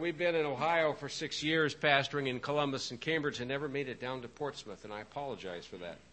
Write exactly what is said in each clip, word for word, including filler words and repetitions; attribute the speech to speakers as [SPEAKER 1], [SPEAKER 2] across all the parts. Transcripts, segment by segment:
[SPEAKER 1] we've been in Ohio for six years, pastoring in Columbus and Cambridge, and never made it down to Portsmouth, and I apologize for that.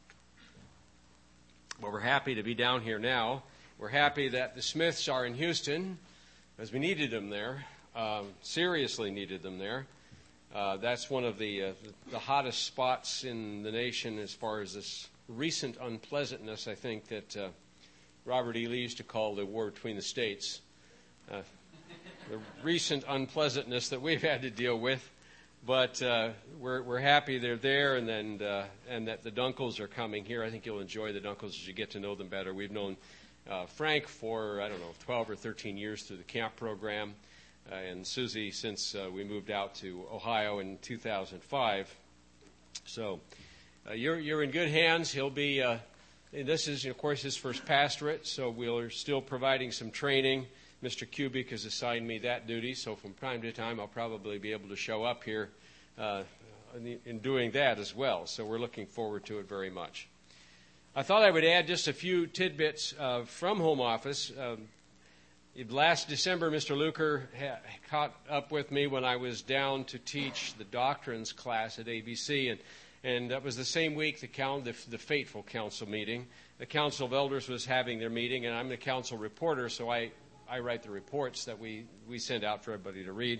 [SPEAKER 1] But we're happy to be down here now. We're happy that the Smiths are in Houston, as we needed them there, um, seriously needed them there. Uh, that's one of the, uh, the hottest spots in the nation as far as this recent unpleasantness, I think, that uh, Robert E. Lee used to call the war between the states. Uh, the recent unpleasantness that we've had to deal with. But uh, we're we're happy they're there, and then uh, and that the Dunkels are coming here. I think you'll enjoy the Dunkels as you get to know them better. We've known uh, Frank for, I don't know, twelve or thirteen years through the camp program, uh, and Susie since uh, we moved out to Ohio in two thousand five. So uh, you're you're in good hands. He'll be. Uh, and this is, of course, his first pastorate, so we're still providing some training. Mister Kubik has assigned me that duty, so from time to time I'll probably be able to show up here uh, in, in doing that as well. So we're looking forward to it very much. I thought I would add just a few tidbits uh, from home office. Um, last December, Mister Luker ha- caught up with me when I was down to teach the doctrines class at A B C, and and that was the same week the, count, the, the fateful council meeting. The Council of Elders was having their meeting, and I'm the council reporter, so I I write the reports that we, we send out for everybody to read.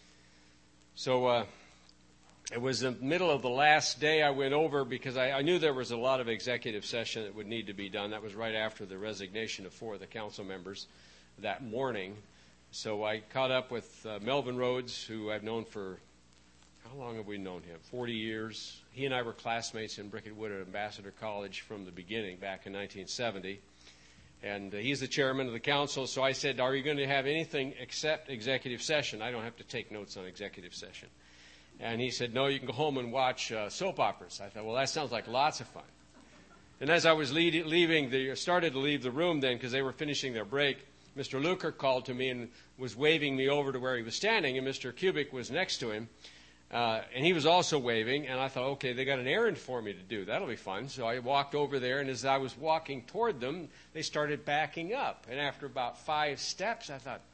[SPEAKER 1] So uh, it was the middle of the last day I went over because I, I knew there was a lot of executive session that would need to be done. That was right after the resignation of four of the council members that morning. So I caught up with uh, Melvin Rhodes, who I've known for, how long have we known him? forty years. He and I were classmates in Bricket Wood at Ambassador College from the beginning, back in nineteen seventy. And uh, he's the chairman of the council, so I said, are you going to have anything except executive session? I don't have to take notes on executive session. And he said, no, you can go home and watch uh, soap operas. I thought, well, that sounds like lots of fun. And as I was lead- leaving, the, started to leave the room then because they were finishing their break, Mister Luker called to me and was waving me over to where he was standing, and Mister Kubik was next to him. Uh, and he was also waving, and I thought, okay, they got an errand for me to do. That'll be fun. So I walked over there, and as I was walking toward them, they started backing up. And after about five steps, I thought,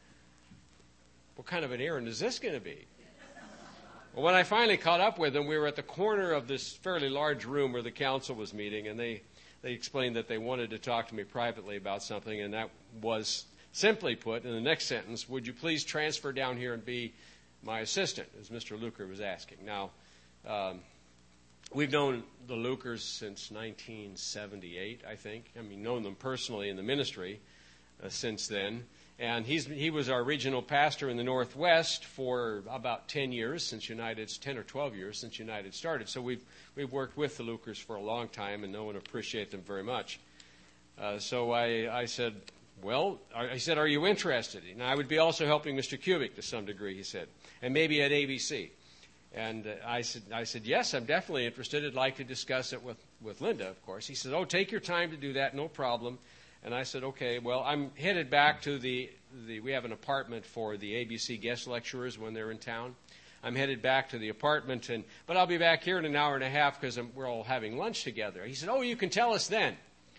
[SPEAKER 1] what kind of an errand is this going to be? Well, when I finally caught up with them, we were at the corner of this fairly large room where the council was meeting, and they, they explained that they wanted to talk to me privately about something, and that was, simply put, in the next sentence, would you please transfer down here and be my assistant, as Mister Luker was asking. Now, um, we've known the Lukers since nineteen seventy-eight, I think. I mean, known them personally in the ministry uh, since then. And he's he was our regional pastor in the Northwest for about ten years, since United's ten or twelve years since United started. So we've we've worked with the Lukers for a long time and know and appreciate them very much. Uh, so I, I said, well, I said, are you interested? And I would be also helping Mister Kubik to some degree, he said, and maybe at A B C. And uh, I said, I said, yes, I'm definitely interested. I'd like to discuss it with, with Linda, of course. He said, oh, take your time to do that, no problem. And I said, okay, well, I'm headed back to the, the we have an apartment for the A B C guest lecturers when they're in town. I'm headed back to the apartment, and but I'll be back here in an hour and a half because we're all having lunch together. He said, oh, you can tell us then.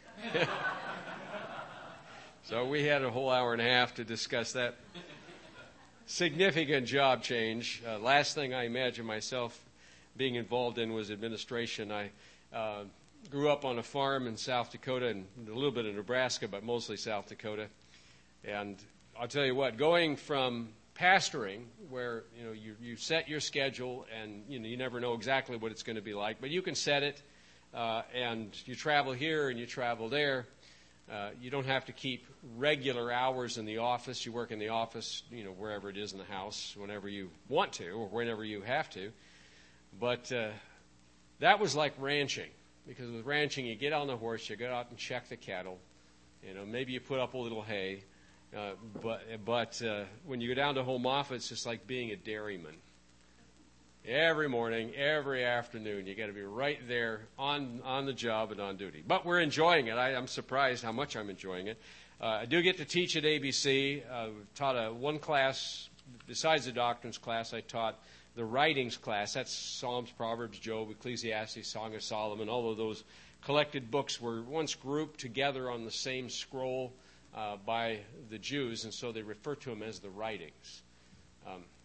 [SPEAKER 1] So we had a whole hour and a half to discuss that significant job change. Uh, last thing I imagine myself being involved in was administration. I uh, grew up on a farm in South Dakota and a little bit of Nebraska, but mostly South Dakota. And I'll tell you what, going from pastoring, where you know you, you set your schedule and you know you never know exactly what it's going to be like, but you can set it, uh, and you travel here and you travel there. Uh, you don't have to keep regular hours in the office. You work in the office, you know, wherever it is in the house, whenever you want to or whenever you have to. But uh, that was like ranching, because with ranching, you get on the horse, you go out and check the cattle. You know, maybe you put up a little hay. Uh, but but uh, when you go down to home office, it's like being a dairyman. Every morning, every afternoon, you got to be right there on on the job and on duty. But we're enjoying it. I, I'm surprised how much I'm enjoying it. Uh, I do get to teach at A B C. Uh, I've taught a one class, besides the doctrines class, I taught the writings class. That's Psalms, Proverbs, Job, Ecclesiastes, Song of Solomon. All of those collected books were once grouped together on the same scroll uh, by the Jews, and so they refer to them as the writings. Um,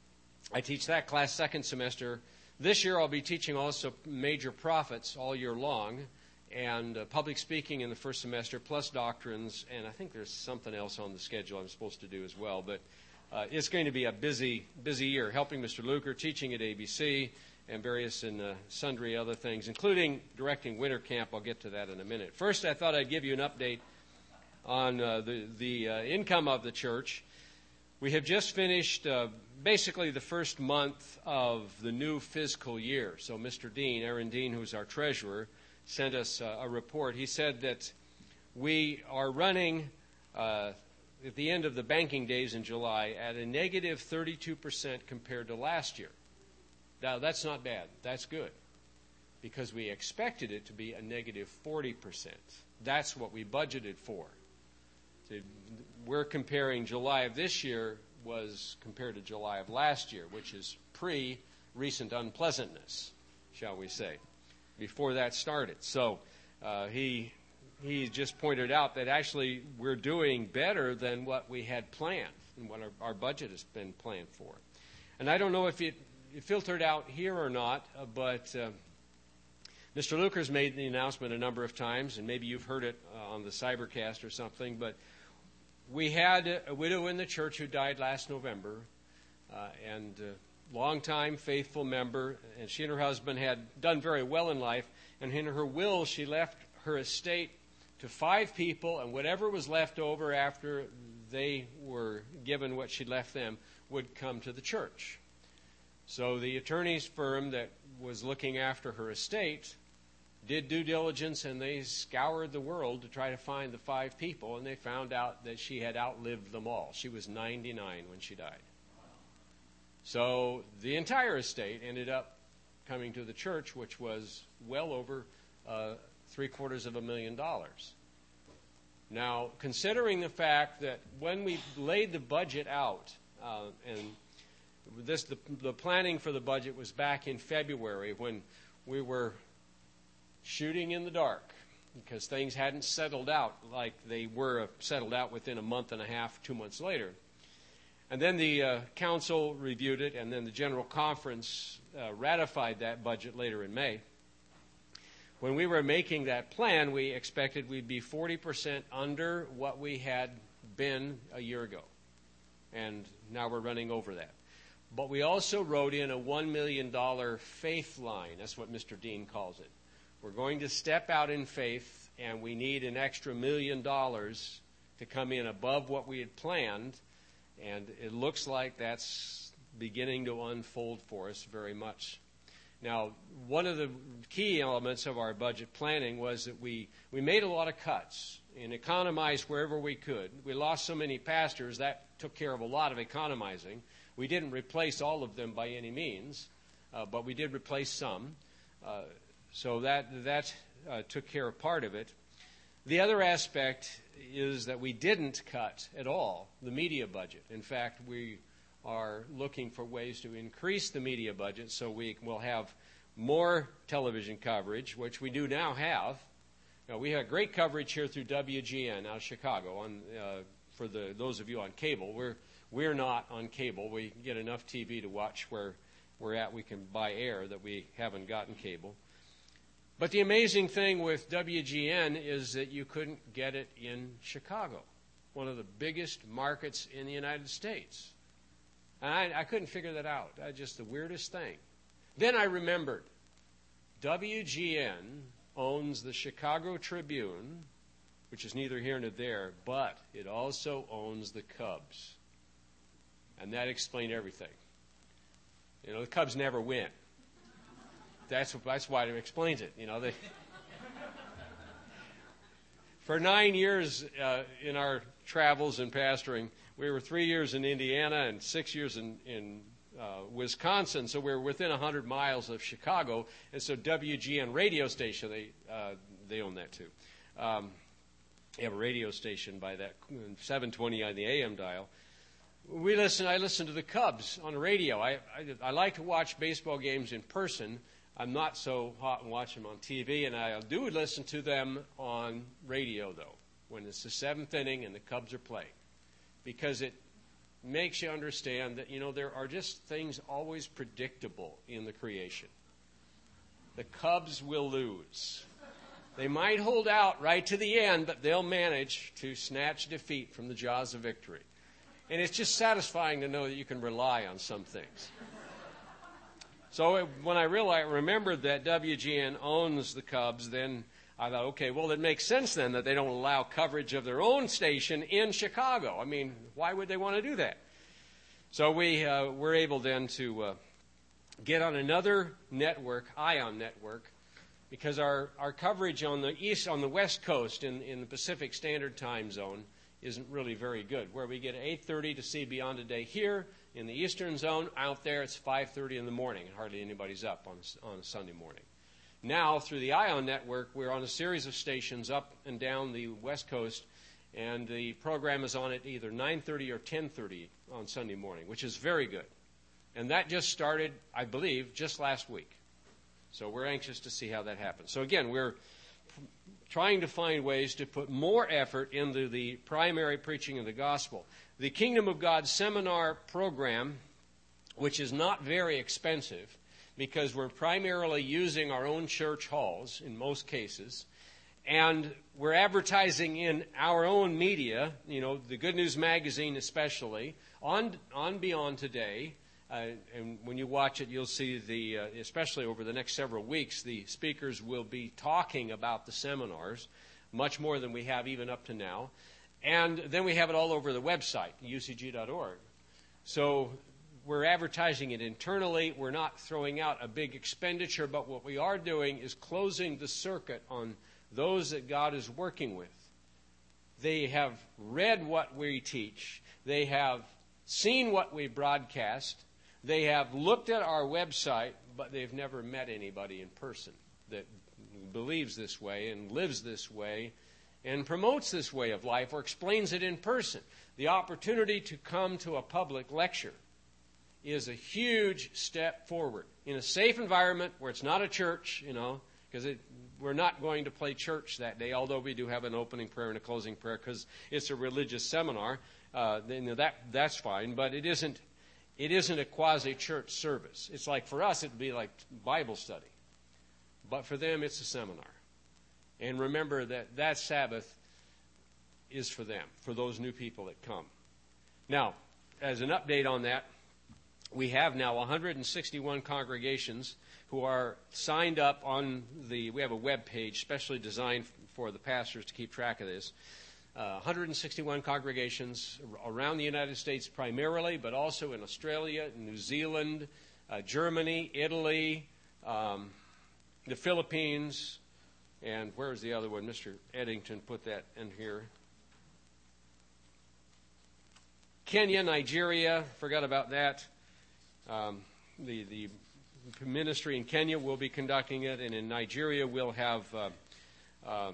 [SPEAKER 1] I teach that class second semester. This year I'll be teaching also major prophets all year long, and uh, public speaking in the first semester, plus doctrines, and I think there's something else on the schedule I'm supposed to do as well. But uh, it's going to be a busy, busy year, helping Mister Luker, teaching at A B C, and various and uh, sundry other things, including directing winter camp. I'll get to that in a minute. First, I thought I'd give you an update on uh, the, the uh, income of the church. We have just finished uh, basically the first month of the new fiscal year. So Mister Dean, Aaron Dean, who's our treasurer, sent us uh, a report. He said that we are running uh, at the end of the banking days in July at a negative thirty-two percent compared to last year. Now, that's not bad. That's good, because we expected it to be a negative forty percent. That's what we budgeted for. We're comparing July of this year was compared to July of last year, which is pre-recent unpleasantness, shall we say, before that started. So uh, he he just pointed out that actually we're doing better than what we had planned and what our, our budget has been planned for. And I don't know if it, it filtered out here or not, uh, but uh, Mister Luker's made the announcement a number of times, and maybe you've heard it uh, on the Cybercast or something, but we had a widow in the church who died last November, uh, and a long-time faithful member, and she and her husband had done very well in life, and in her will she left her estate to five people, and whatever was left over after they were given what she left them would come to the church. So the attorney's firm that was looking after her estate did due diligence, and they scoured the world to try to find the five people, and they found out that she had outlived them all. She was ninety-nine when she died. So the entire estate ended up coming to the church, which was well over uh, three quarters of a million dollars. Now, considering the fact that when we laid the budget out, uh, and this the, the planning for the budget was back in February, when we were shooting in the dark because things hadn't settled out like they were settled out within a month and a half, two months later. And then the uh, council reviewed it, and then the General Conference uh, ratified that budget later in May. When we were making that plan, we expected we'd be forty percent under what we had been a year ago. And now we're running over that. But we also wrote in a one million dollars faith line. That's what Mister Dean calls it. We're going to step out in faith, and we need an extra million dollars to come in above what we had planned, and it looks like that's beginning to unfold for us very much. Now, one of the key elements of our budget planning was that we, we made a lot of cuts and economized wherever we could. We lost so many pastors, that took care of a lot of economizing. We didn't replace all of them by any means, uh, but we did replace some. Uh, So that that uh, took care of part of it. The other aspect is that we didn't cut at all the media budget. In fact, we are looking for ways to increase the media budget so we will have more television coverage, which we do now have. Now, we have great coverage here through W G N out of Chicago. On uh, for the those of you on cable, we're we're not on cable. We get enough T V to watch where we're at. We can buy air that we haven't gotten cable. But the amazing thing with W G N is that you couldn't get it in Chicago, one of the biggest markets in the United States. And I, I couldn't figure that out. That's just the weirdest thing. Then I remembered, W G N owns the Chicago Tribune, which is neither here nor there, but it also owns the Cubs. And that explained everything. You know, the Cubs never win. That's that's why it explains it. You know, they, for nine years uh, in our travels and pastoring, we were three years in Indiana and six years in in uh, Wisconsin. So we were within a hundred miles of Chicago, and so W G N radio station they uh, they own that too. Um, they have a radio station by that seven twenty on the A M dial. We listen. I listen to the Cubs on the radio. I I, I like to watch baseball games in person. I'm not so hot and watch them on T V, and I do listen to them on radio, though, when it's the seventh inning and the Cubs are playing, because it makes you understand that, you know, there are just things always predictable in the creation. The Cubs will lose. They might hold out right to the end, but they'll manage to snatch defeat from the jaws of victory. And it's just satisfying to know that you can rely on some things. So it, when I realized, remembered that W G N owns the Cubs, then I thought, okay, well, it makes sense then that they don't allow coverage of their own station in Chicago. I mean, why would they want to do that? So we uh, were able then to uh, get on another network, ION network, because our, our coverage on the east, on the West Coast in, in the Pacific Standard Time Zone isn't really very good. Where we get eight thirty to see Beyond a Day here in the Eastern Zone, out there it's five thirty in the morning, and hardly anybody's up on on a Sunday morning. Now, through the ION network, we're on a series of stations up and down the West Coast, and the program is on at either nine thirty or ten thirty on Sunday morning, which is very good. And that just started, I believe, just last week. So we're anxious to see how that happens. So again, we're trying to find ways to put more effort into the primary preaching of the gospel. The Kingdom of God seminar program, which is not very expensive, because we're primarily using our own church halls in most cases, and we're advertising in our own media, you know, the Good News Magazine especially, on on Beyond Today. Uh, and when you watch it, you'll see the, uh, especially over the next several weeks, the speakers will be talking about the seminars, much more than we have even up to now. And then we have it all over the website, U C G dot org. So we're advertising it internally. We're not throwing out a big expenditure, but what we are doing is closing the circuit on those that God is working with. They have read what we teach. They have seen what we broadcast. They have looked at our website, but they've never met anybody in person that believes this way and lives this way and promotes this way of life or explains it in person. The opportunity to come to a public lecture is a huge step forward in a safe environment where it's not a church, you know, because we're not going to play church that day, although we do have an opening prayer and a closing prayer because it's a religious seminar. Uh, then that that's fine, but it isn't. It isn't a quasi-church service. It's like for us, it'd be like Bible study, but for them, it's a seminar. And remember that that Sabbath is for them, for those new people that come. Now, as an update on that, we have now one hundred sixty-one congregations who are signed up on the. We have a web page specially designed for the pastors to keep track of this. Uh, one hundred sixty-one congregations around the United States primarily, but also in Australia, New Zealand, uh, Germany, Italy, um, the Philippines, and where's the other one? Mister Eddington put that in here. Kenya, Nigeria, forgot about that. Um, the, the ministry in Kenya will be conducting it, and in Nigeria we'll have uh, uh,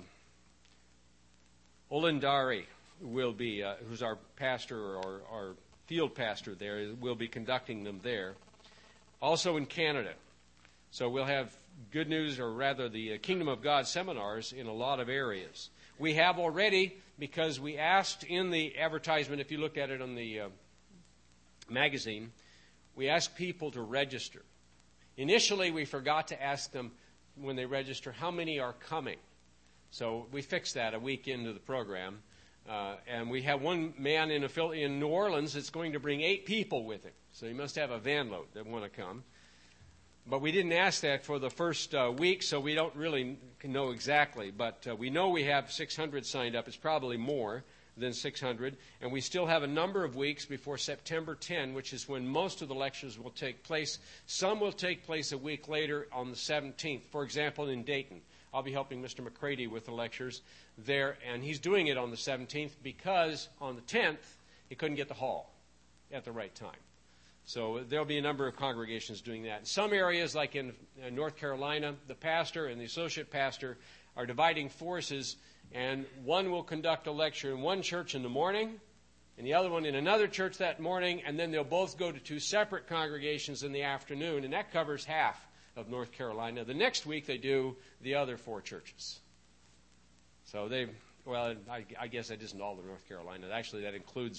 [SPEAKER 1] Olendari will be, uh, who's our pastor or our field pastor there, will be conducting them there. Also in Canada. So we'll have good news, or rather the Kingdom of God seminars in a lot of areas. We have already, because we asked in the advertisement, if you look at it on the uh, magazine, we asked people to register. Initially, we forgot to ask them when they register how many are coming. So we fixed that a week into the program. Uh, and we have one man in, a, in New Orleans that's going to bring eight people with him. So he must have a van load that want to come. But we didn't ask that for the first uh, week, so we don't really know exactly. But uh, we know we have six hundred signed up. It's probably more than six hundred. And we still have a number of weeks before September tenth, which is when most of the lectures will take place. Some will take place a week later on the seventeenth. For example, in Dayton. I'll be helping Mister McCready with the lectures there, and he's doing it on the seventeenth because on the tenth, he couldn't get the hall at the right time. So there'll be a number of congregations doing that. In some areas, like in North Carolina, the pastor and the associate pastor are dividing forces, and one will conduct a lecture in one church in the morning, and the other one in another church that morning, and then they'll both go to two separate congregations in the afternoon, and that covers half of North Carolina. The next week they do the other four churches. So they, well, I, I guess that isn't all of North Carolina. Actually, that includes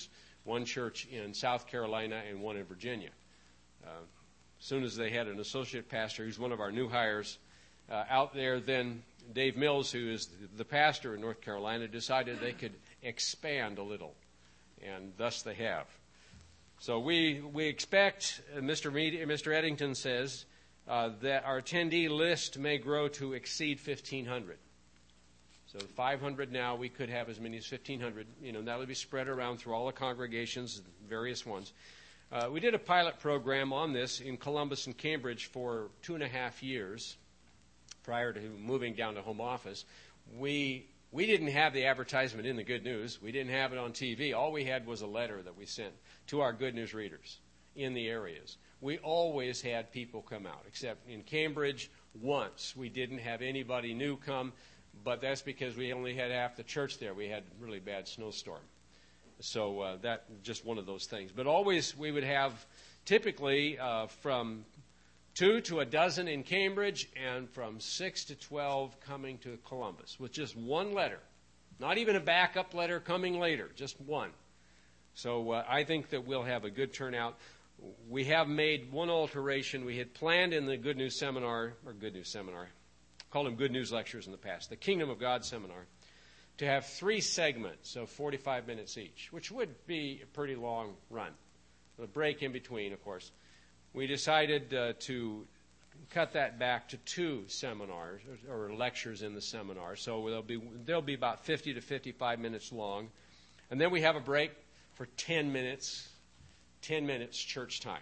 [SPEAKER 1] one church in South Carolina and one in Virginia. Uh, as soon as they had an associate pastor, who's one of our new hires uh, out there, then Dave Mills, who is the pastor in North Carolina, decided they could expand a little, and thus they have. So we we expect, uh, Mister Mead, Mister Eddington says, uh, that our attendee list may grow to exceed fifteen hundred. So five hundred now, we could have as many as fifteen hundred. You know, that would be spread around through all the congregations, various ones. Uh, we did a pilot program on this in Columbus and Cambridge for two and a half years prior to moving down to home office. We we didn't have the advertisement in the Good News. We didn't have it on T V. All we had was a letter that we sent to our Good News readers in the areas. We always had people come out, except in Cambridge once. We didn't have anybody new come. But that's because we only had half the church there. We had a really bad snowstorm. So uh, that just one of those things. But always we would have typically uh, from two to a dozen in Cambridge and from six to twelve coming to Columbus with just one letter. Not even a backup letter coming later, just one. So uh, I think that we'll have a good turnout. We have made one alteration. We had planned in the Good News Seminar, or Good News Seminar, called them Good News Lectures in the past, the Kingdom of God Seminar, to have three segments of forty-five minutes each, which would be a pretty long run. A break in between, of course. We decided uh, to cut that back to two seminars or, or lectures in the seminar. So they'll be they'll be about fifty to fifty-five minutes long. And then we have a break for ten minutes. ten minutes church time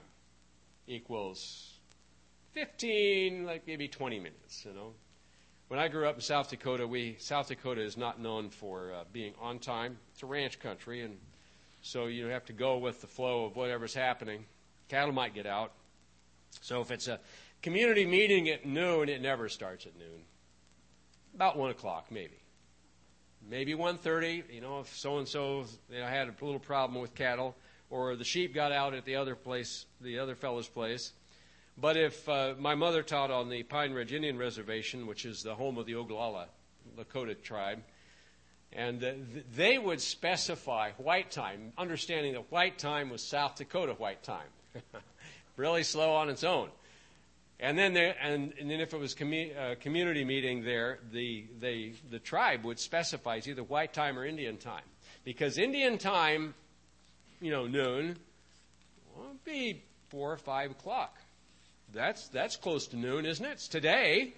[SPEAKER 1] equals fifteen, like maybe twenty minutes, you know. When I grew up in South Dakota, we South Dakota is not known for uh, being on time. It's a ranch country, and so you have to go with the flow of whatever's happening. Cattle might get out. So if it's a community meeting at noon, it never starts at noon. About one o'clock, maybe. Maybe one thirty, you know, if so-and-so you know, had a little problem with cattle, or the sheep got out at the other place, the other fellow's place. But if uh, my mother taught on the Pine Ridge Indian Reservation, which is the home of the Oglala Lakota tribe, and uh, th- they would specify white time, understanding that white time was South Dakota white time. Really slow on its own. And then there, and, and then if it was commu- uh, community meeting there, the, they, the tribe would specify it's either white time or Indian time. Because Indian time, you know, noon, well, it'd be four or five o'clock. That's that's close to noon, isn't it? It's today.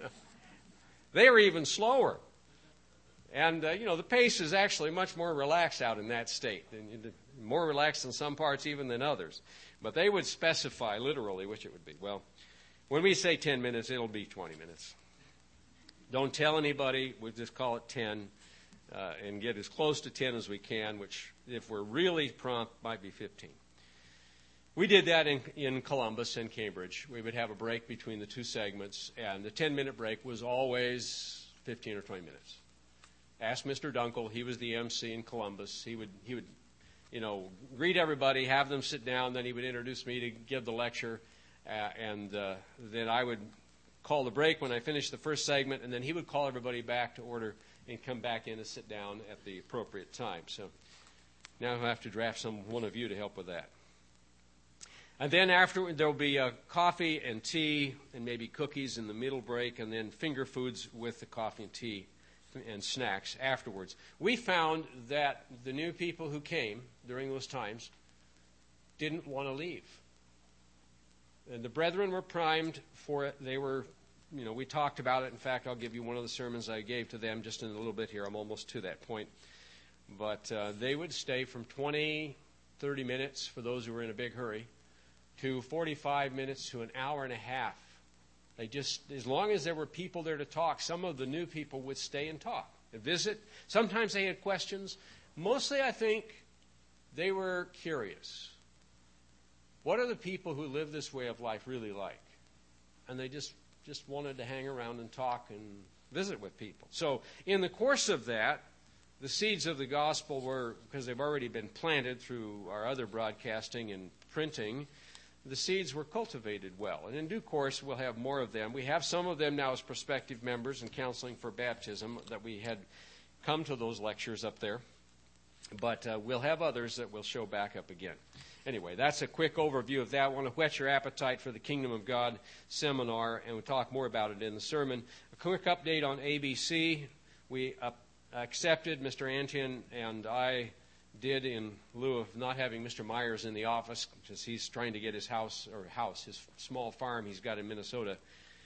[SPEAKER 1] They are even slower. And, uh, you know, the pace is actually much more relaxed out in that state. And more relaxed in some parts even than others. But they would specify literally which it would be. Well, when we say ten minutes, it'll be twenty minutes. Don't tell anybody. We'll just call it ten uh, and get as close to ten as we can, which, if we're really prompt, might be fifteen. We did that in, in Columbus and Cambridge. We would have a break between the two segments, and the ten-minute break was always fifteen or twenty minutes. Ask Mister Dunkel. He was the M C in Columbus. He would, he would, you know, greet everybody, have them sit down, then he would introduce me to give the lecture, uh, and uh, then I would call the break when I finished the first segment, and then he would call everybody back to order and come back in and sit down at the appropriate time. So now I'll have to draft some one of you to help with that. And then after, there will be uh, coffee and tea and maybe cookies in the middle break, and then finger foods with the coffee and tea and snacks afterwards. We found that the new people who came during those times didn't want to leave. And the brethren were primed for it. They were, you know, we talked about it. In fact, I'll give you one of the sermons I gave to them just in a little bit here. I'm almost to that point. But uh, they would stay from twenty, thirty minutes for those who were in a big hurry, to forty-five minutes to an hour and a half. They just, as long as there were people there to talk, some of the new people would stay and talk, and visit. Sometimes they had questions. Mostly, I think, they were curious. What are the people who live this way of life really like? And they just, just wanted to hang around and talk and visit with people. So in the course of that, the seeds of the gospel were, because they've already been planted through our other broadcasting and printing, the seeds were cultivated well. And in due course, we'll have more of them. We have some of them now as prospective members in counseling for baptism that we had come to those lectures up there. But uh, we'll have others that will show back up again. Anyway, that's a quick overview of that. I want to whet your appetite for the Kingdom of God seminar, and we'll talk more about it in the sermon. A quick update on A B C. We uh, accepted, Mister Antian and I did, in lieu of not having Mister Myers in the office, because he's trying to get his house, or house, his small farm he's got in Minnesota,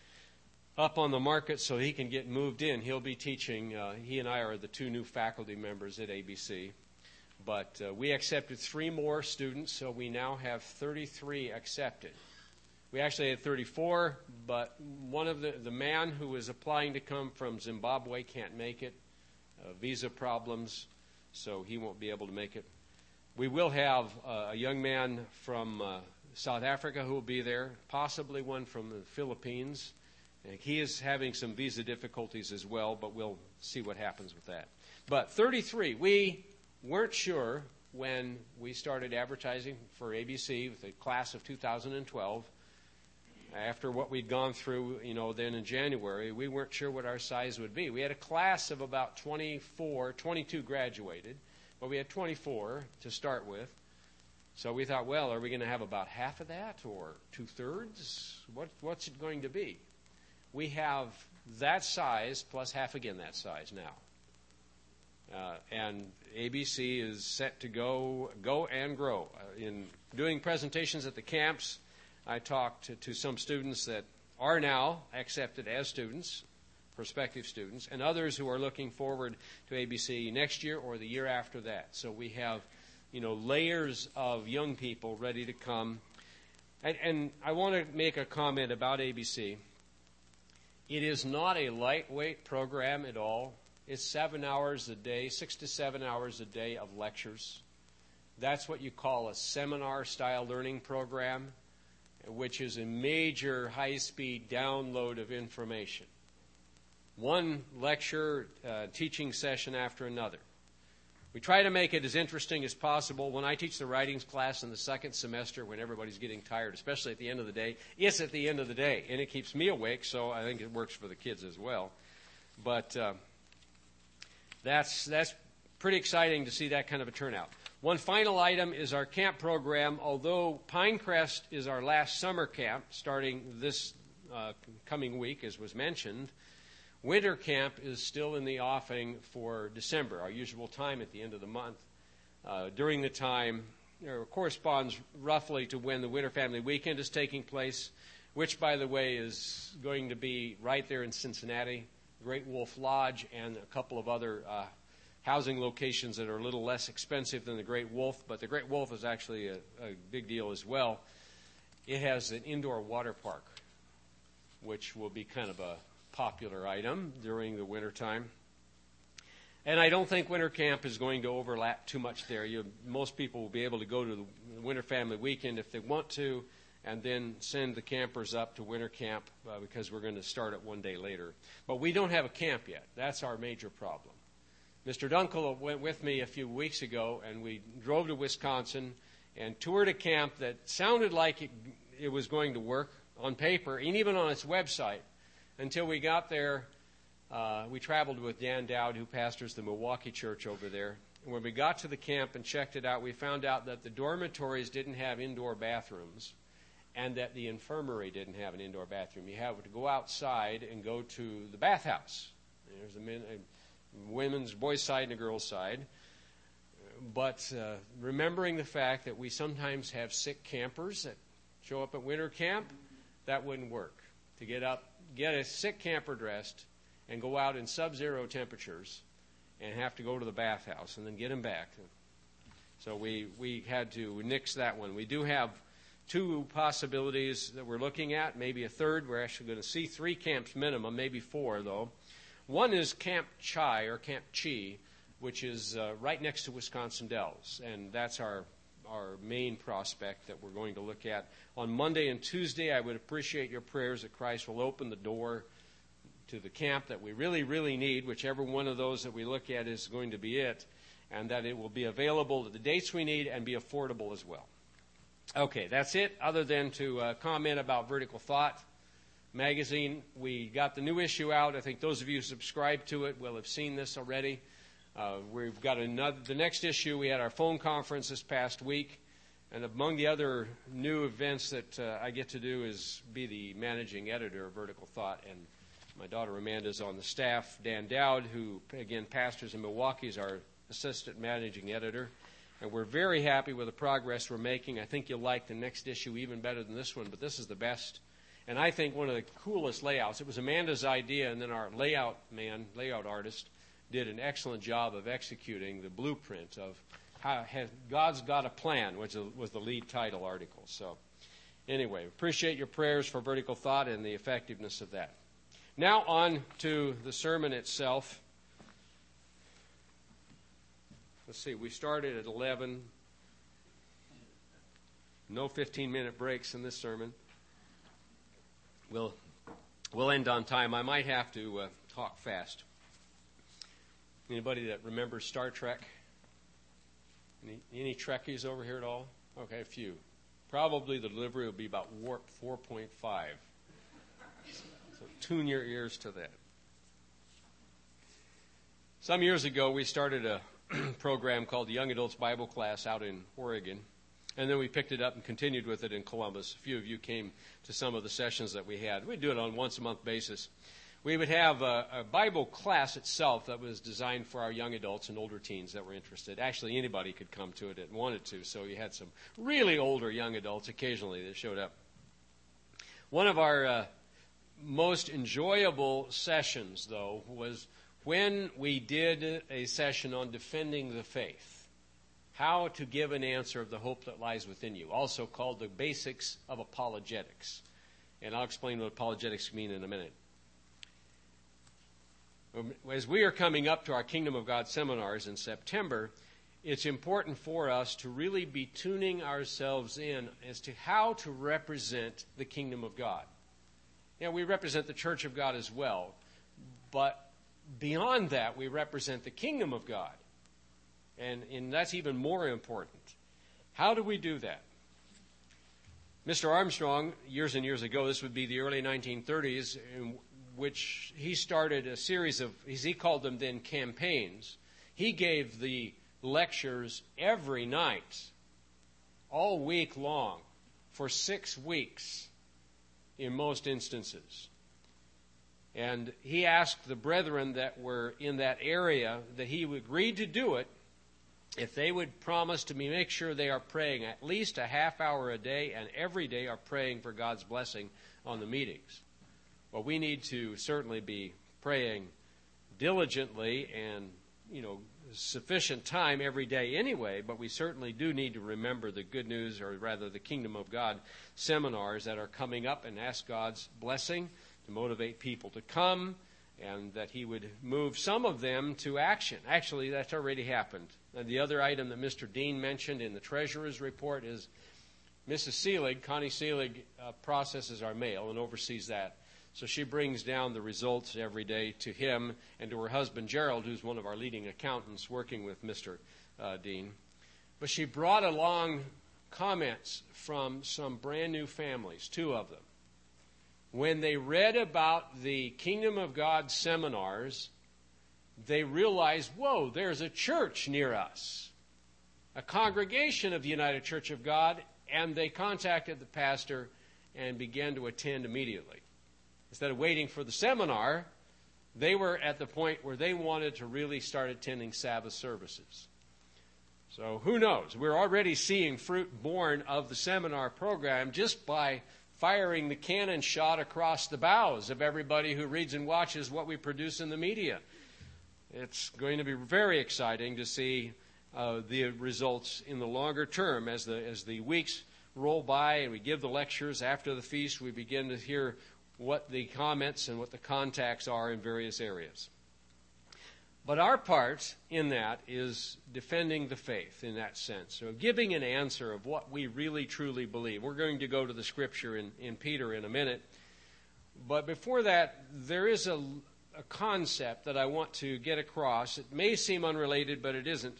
[SPEAKER 1] up on the market so he can get moved in. He'll be teaching. Uh, he and I are the two new faculty members at A B C. But uh, we accepted three more students, so we now have thirty-three accepted. We actually had thirty-four, but one of the, the man who is applying to come from Zimbabwe can't make it, uh, visa problems, so he won't be able to make it. We will have uh, a young man from uh, South Africa who will be there, possibly one from the Philippines. And he is having some visa difficulties as well, but we'll see what happens with that. But thirty-three, we weren't sure when we started advertising for A B C with the class of two thousand twelve. After what we'd gone through, you know, then in January, we weren't sure what our size would be. We had a class of about twenty-four, twenty-two graduated, but we had twenty-four to start with. So we thought, well, are we going to have about half of that or two-thirds? What, what's it going to be? We have that size plus half again that size now. Uh, and A B C is set to go go and grow. Uh, in doing presentations at the camps, I talked to, to some students that are now accepted as students, prospective students, and others who are looking forward to A B C next year or the year after that. So we have, you know, layers of young people ready to come. And, and I want to make a comment about A B C. It is not a lightweight program at all. It's seven hours a day, six to seven hours a day of lectures. That's what you call a seminar-style learning program, which is a major high-speed download of information. One lecture, uh, teaching session after another. We try to make it as interesting as possible. When I teach the writings class in the second semester, when everybody's getting tired, especially at the end of the day, it's at the end of the day, and it keeps me awake, so I think it works for the kids as well. But uh, that's that's pretty exciting to see that kind of a turnout. One final item is our camp program. Although Pinecrest is our last summer camp, starting this uh, coming week, as was mentioned, winter camp is still in the offing for December, our usual time at the end of the month. Uh, during the time, it corresponds roughly to when the Winter Family Weekend is taking place, which, by the way, is going to be right there in Cincinnati, Great Wolf Lodge, and a couple of other uh, housing locations that are a little less expensive than the Great Wolf, but the Great Wolf is actually a, a big deal as well. It has an indoor water park, which will be kind of a popular item during the winter time. And I don't think winter camp is going to overlap too much there. You, most people will be able to go to the Winter Family Weekend if they want to, and then send the campers up to winter camp uh, because we're going to start it one day later. But we don't have a camp yet. That's our major problem. Mister Dunkel went with me a few weeks ago, and we drove to Wisconsin and toured a camp that sounded like it, it was going to work on paper and even on its website. Until we got there, uh, we traveled with Dan Dowd, who pastors the Milwaukee church over there. And when we got to the camp and checked it out, we found out that the dormitories didn't have indoor bathrooms and that the infirmary didn't have an indoor bathroom. You have to go outside and go to the bathhouse. There's a, men, a women's, boys' side and a girls' side. But uh, remembering the fact that we sometimes have sick campers that show up at winter camp, that wouldn't work. To get up, get a sick camper dressed, and go out in sub-zero temperatures and have to go to the bathhouse and then get him back. So we, we had to nix that one. We do have two possibilities that we're looking at, maybe a third. We're actually going to see three camps minimum, maybe four, though. One is Camp Chi, or Camp Chi, which is uh, right next to Wisconsin Dells, and that's our our main prospect that we're going to look at. On Monday and Tuesday, I would appreciate your prayers that Christ will open the door to the camp that we really, really need, whichever one of those that we look at is going to be it, and that it will be available at the dates we need and be affordable as well. Okay, that's it, other than to uh, comment about Vertical Thought magazine. We got the new issue out. I think those of you who subscribe to it will have seen this already. Uh, we've got another, the next issue, we had our phone conference this past week. And among the other new events that uh, I get to do is be the managing editor of Vertical Thought. And my daughter Amanda is on the staff. Dan Dowd, who, again, pastors in Milwaukee, is our assistant managing editor. And we're very happy with the progress we're making. I think you'll like the next issue even better than this one, but this is the best. And I think one of the coolest layouts, it was Amanda's idea, and then our layout man, layout artist, did an excellent job of executing the blueprint of how has, God's Got a Plan, which was the lead title article. So anyway, appreciate your prayers for Vertical Thought and the effectiveness of that. Now on to the sermon itself. Let's see, we started at eleven. No fifteen-minute breaks in this sermon. We'll, we'll end on time. I might have to uh, talk fast. Anybody that remembers Star Trek? Any, any Trekkies over here at all? Okay, a few. Probably the delivery will be about warp four point five. So tune your ears to that. Some years ago, we started a program called the Young Adults Bible Class out in Oregon. And then we picked it up and continued with it in Columbus. A few of you came to some of the sessions that we had. We'd do it on a once-a-month basis. We would have a, a Bible class itself that was designed for our young adults and older teens that were interested. Actually, anybody could come to it and wanted to, so you had some really older young adults occasionally that showed up. One of our uh, most enjoyable sessions, though, was when we did a session on defending the faith, how to give an answer of the hope that lies within you, also called the basics of apologetics. And I'll explain what apologetics mean in a minute. As we are coming up to our Kingdom of God seminars in September, it's important for us to really be tuning ourselves in as to how to represent the Kingdom of God. You know, we represent the Church of God as well, but beyond that, we represent the Kingdom of God. And, and that's even more important. How do we do that? Mister Armstrong, years and years ago, this would be the early nineteen thirties, in which he started a series of, as he called them then, campaigns. He gave the lectures every night, all week long, for six weeks in most instances. And he asked the brethren that were in that area that he agreed to do it if they would promise to make sure they are praying at least a half hour a day and every day are praying for God's blessing on the meetings. Well, we need to certainly be praying diligently and, you know, sufficient time every day anyway, but we certainly do need to remember the good news, or rather the Kingdom of God seminars that are coming up, and ask God's blessing to motivate people to come, and that he would move some of them to action. Actually, that's already happened. And the other item that Mister Dean mentioned in the treasurer's report is Missus Seelig, Connie Seelig, uh, processes our mail and oversees that. So she brings down the results every day to him and to her husband, Gerald, who's one of our leading accountants working with Mister Uh, Dean. But she brought along comments from some brand new families, two of them. When they read about the Kingdom of God seminars, they realized, whoa, there's a church near us, a congregation of the United Church of God, and they contacted the pastor and began to attend immediately. Instead of waiting for the seminar, they were at the point where they wanted to really start attending Sabbath services. So who knows? We're already seeing fruit born of the seminar program just by firing the cannon shot across the bows of everybody who reads and watches what we produce in the media. It's going to be very exciting to see uh, the results in the longer term. As the, as the weeks roll by and we give the lectures after the feast, we begin to hear what the comments and what the contacts are in various areas. But our part in that is defending the faith in that sense, so giving an answer of what we really truly believe. We're going to go to the scripture in, in Peter in a minute. But before that, there is a, a concept that I want to get across. It may seem unrelated, but it isn't.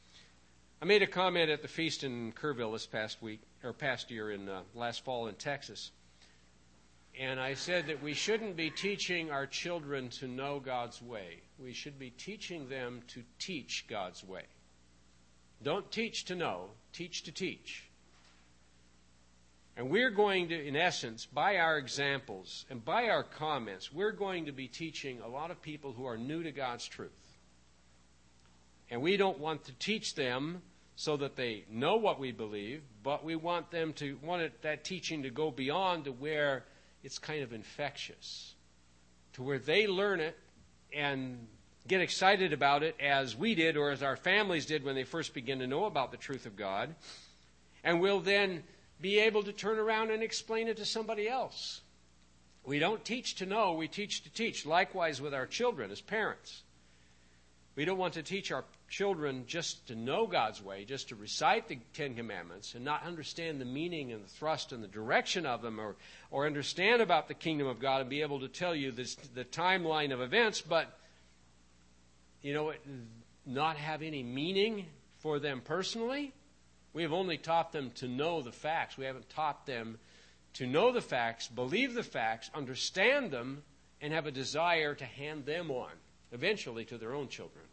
[SPEAKER 1] I made a comment at the feast in Kerrville this past week, or past year in uh, last fall in Texas. And I said that we shouldn't be teaching our children to know God's way. We should be teaching them to teach God's way. Don't teach to know, teach to teach. And we're going to, in essence, by our examples and by our comments, we're going to be teaching a lot of people who are new to God's truth. And we don't want to teach them so that they know what we believe, but we want them to want it, that teaching to go beyond to where it's kind of infectious, to where they learn it and get excited about it as we did or as our families did when they first began to know about the truth of God, and will then be able to turn around and explain it to somebody else. We don't teach to know, we teach to teach. Likewise with our children as parents. We don't want to teach our children just to know God's way, just to recite the Ten Commandments and not understand the meaning and the thrust and the direction of them, or, or understand about the kingdom of God and be able to tell you this, the timeline of events, but, you know, not have any meaning for them personally. We have only taught them to know the facts. We haven't taught them to know the facts, believe the facts, understand them, and have a desire to hand them on, eventually, to their own children.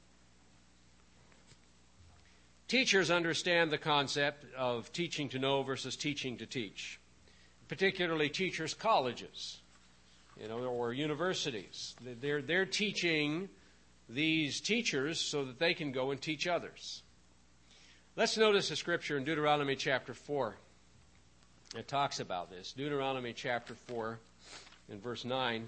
[SPEAKER 1] Teachers understand the concept of teaching to know versus teaching to teach, particularly teachers' colleges, you know, or universities. They're, they're teaching these teachers so that they can go and teach others. Let's notice a scripture in Deuteronomy chapter four. It talks about this. Deuteronomy chapter four in verse nine.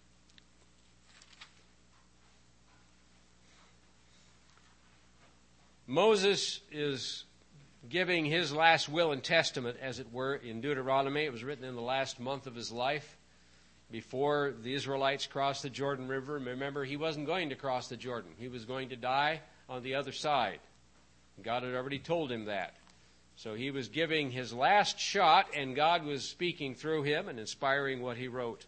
[SPEAKER 1] Moses is giving his last will and testament, as it were, in Deuteronomy. It was written in the last month of his life before the Israelites crossed the Jordan River. Remember, he wasn't going to cross the Jordan. He was going to die on the other side. God had already told him that. So he was giving his last shot, and God was speaking through him and inspiring what he wrote.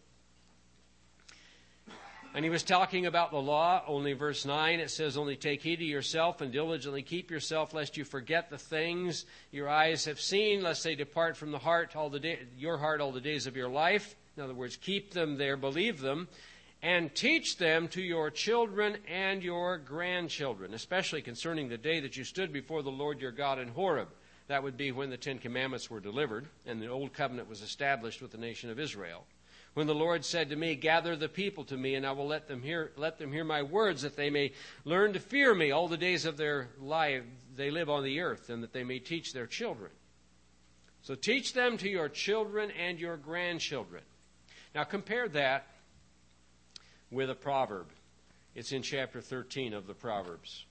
[SPEAKER 1] And he was talking about the law. Only verse nine, it says, "Only take heed to yourself and diligently keep yourself, lest you forget the things your eyes have seen, lest they depart from the heart all the day, your heart all the days of your life." In other words, keep them there, believe them, and teach them to your children and your grandchildren, especially concerning the day that you stood before the Lord your God in Horeb. That would be when the Ten Commandments were delivered and the Old Covenant was established with the nation of Israel. When the Lord said to me, "Gather the people to me, and I will let them hear let them hear my words, that they may learn to fear me all the days of their life they live on the earth, and that they may teach their children." So teach them to your children and your grandchildren. Now compare that with a proverb. It's in chapter thirteen of the Proverbs.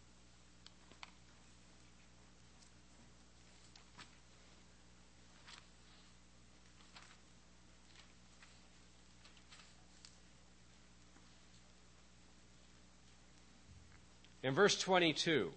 [SPEAKER 1] In verse twenty-two,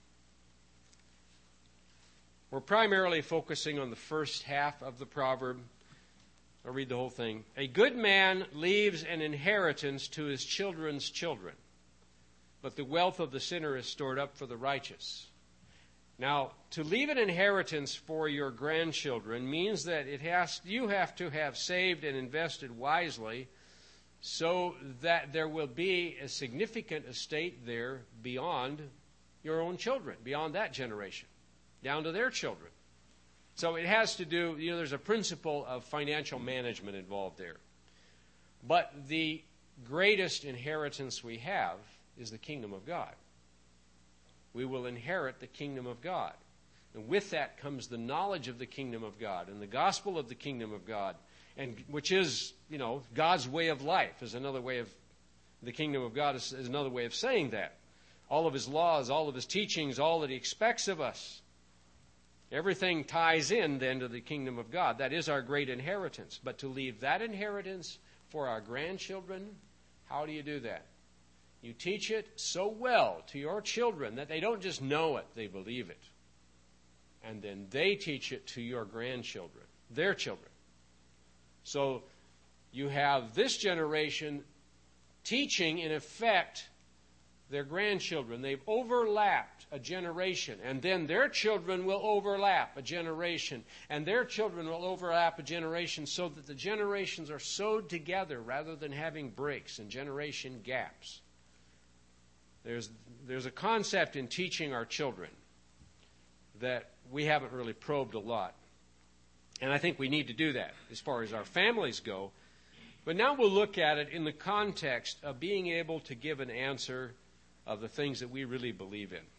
[SPEAKER 1] we're primarily focusing on the first half of the proverb. I'll read the whole thing. "A good man leaves an inheritance to his children's children, but the wealth of the sinner is stored up for the righteous." Now, to leave an inheritance for your grandchildren means that it has you have to have saved and invested wisely, so that there will be a significant estate there beyond your own children, beyond that generation, down to their children. So it has to do, you know, there's a principle of financial management involved there. But the greatest inheritance we have is the kingdom of God. We will inherit the kingdom of God. And with that comes the knowledge of the kingdom of God and the gospel of the kingdom of God, and which is, you know, God's way of life is another way of, the kingdom of God is, is another way of saying that. All of his laws, all of his teachings, all that he expects of us. Everything ties in then to the kingdom of God. That is our great inheritance. But to leave that inheritance for our grandchildren, how do you do that? You teach it so well to your children that they don't just know it, they believe it. And then they teach it to your grandchildren, their children. So you have this generation teaching, in effect, their grandchildren. They've overlapped a generation, and then their children will overlap a generation, and their children will overlap a generation, so that the generations are sewed together rather than having breaks and generation gaps. There's, there's a concept in teaching our children that we haven't really probed a lot. And I think we need to do that as far as our families go. But now we'll look at it in the context of being able to give an answer of the things that we really believe in.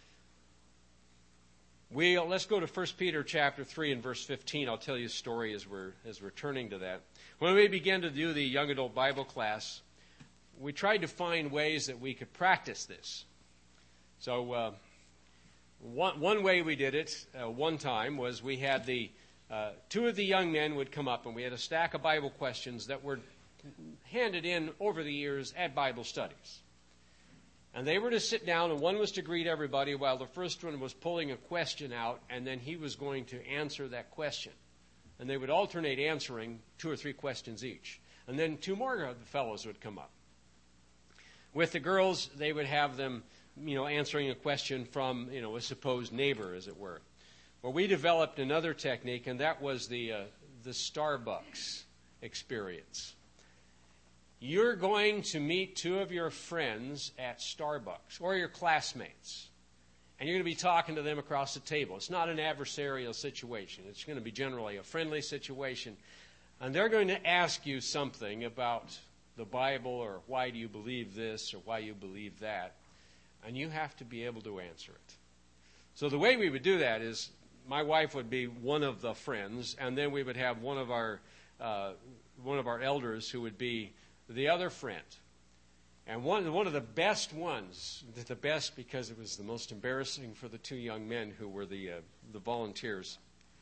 [SPEAKER 1] We let's go to First Peter chapter three and verse fifteen. I'll tell you a story as we're as we're turning to that. When we began to do the young adult Bible class, we tried to find ways that we could practice this. So uh, one one way we did it uh, one time was we had the uh, two of the young men would come up, and we had a stack of Bible questions that were handed in over the years at Bible studies. And they were to sit down, and one was to greet everybody while the first one was pulling a question out, and then he was going to answer that question. And they would alternate answering two or three questions each. And then two more of the fellows would come up. With the girls, they would have them, you know, answering a question from, you know, a supposed neighbor, as it were. Well, we developed another technique, and that was the uh, the Starbucks experience. You're going to meet two of your friends at Starbucks, or your classmates, and you're going to be talking to them across the table. It's not an adversarial situation. It's going to be generally a friendly situation. And they're going to ask you something about the Bible, or why do you believe this, or why you believe that. And you have to be able to answer it. So the way we would do that is my wife would be one of the friends, and then we would have one of our uh, one of our elders who would be the other friend. And one, one of the best ones, the best because it was the most embarrassing for the two young men who were the, uh, the volunteers.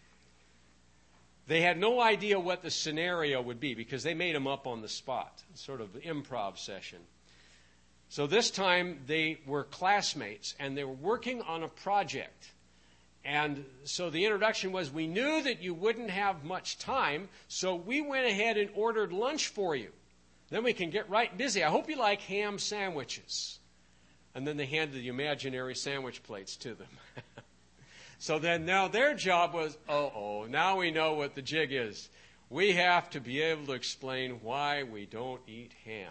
[SPEAKER 1] They had no idea what the scenario would be because they made them up on the spot, sort of improv session. So this time they were classmates and they were working on a project. And so the introduction was, we knew that you wouldn't have much time, so we went ahead and ordered lunch for you. Then we can get right busy. I hope you like ham sandwiches. And then they handed the imaginary sandwich plates to them. So then now their job was, uh-oh, now we know what the jig is. We have to be able to explain why we don't eat ham.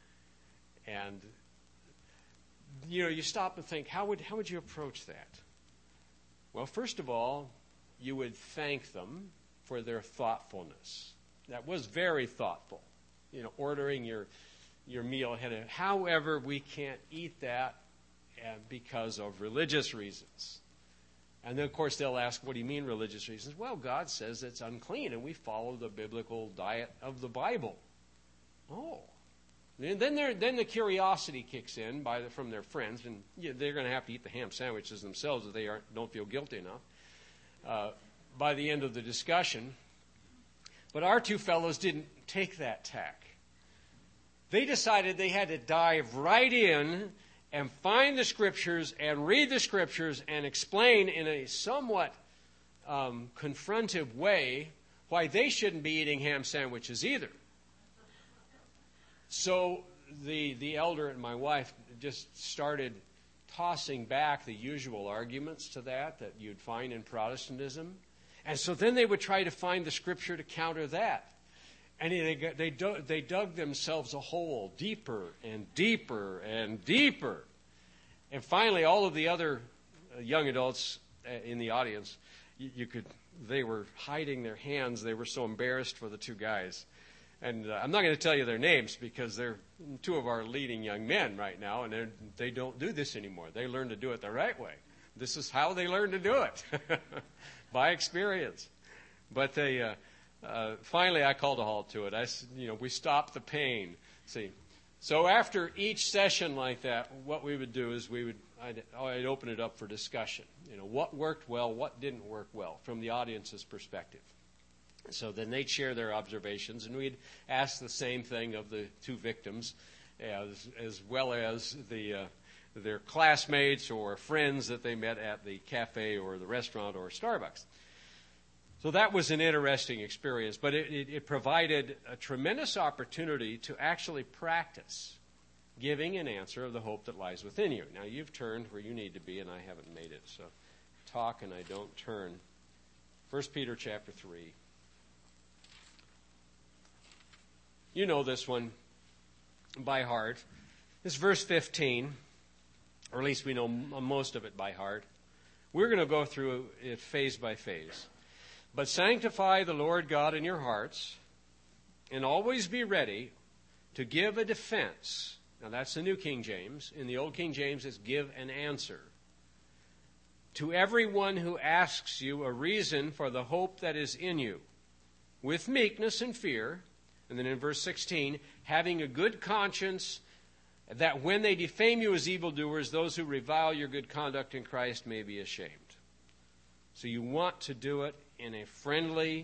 [SPEAKER 1] And, you know, you stop and think, how would, how would you approach that? Well, first of all, you would thank them for their thoughtfulness. That was very thoughtful. You know, ordering your your meal ahead of. However, we can't eat that because of religious reasons. And then, of course, they'll ask, what do you mean religious reasons? Well, God says it's unclean, and we follow the biblical diet of the Bible. Oh. And then then the curiosity kicks in by the, from their friends, and yeah, they're going to have to eat the ham sandwiches themselves if they aren't, don't feel guilty enough uh, by the end of the discussion. But our two fellows didn't take that tack. They decided they had to dive right in and find the Scriptures and read the Scriptures and explain in a somewhat um, confrontive way why they shouldn't be eating ham sandwiches either. So the the elder and my wife just started tossing back the usual arguments to that that you'd find in Protestantism. And so then they would try to find the Scripture to counter that. And they, they, dug, they dug themselves a hole deeper and deeper and deeper. And finally, all of the other young adults in the audience, you, you could, they were hiding their hands. They were so embarrassed for the two guys. And uh, I'm not going to tell you their names because they're two of our leading young men right now, and they don't do this anymore. They learn to do it the right way. This is how they learn to do it, by experience. But they... Uh, Uh, finally, I called a halt to it. I, you know, we stopped the pain. See, so after each session like that, what we would do is we would I'd, I'd open it up for discussion. You know, what worked well, what didn't work well, from the audience's perspective. So then they'd share their observations, and we'd ask the same thing of the two victims, as as well as the uh, their classmates or friends that they met at the cafe or the restaurant or Starbucks. So that was an interesting experience, but it, it, it provided a tremendous opportunity to actually practice giving an answer of the hope that lies within you. Now, you've turned where you need to be, and I haven't made it, so talk and I don't turn. First Peter chapter three. You know this one by heart. This is verse fifteen, or at least we know most of it by heart. We're going to go through it phase by phase. But sanctify the Lord God in your hearts, and always be ready to give a defense. Now that's the New King James. In the Old King James, it's give an answer. To everyone who asks you a reason for the hope that is in you, with meekness and fear. And then in verse sixteen, having a good conscience, that when they defame you as evildoers, those who revile your good conduct in Christ may be ashamed. So you want to do it in a friendly,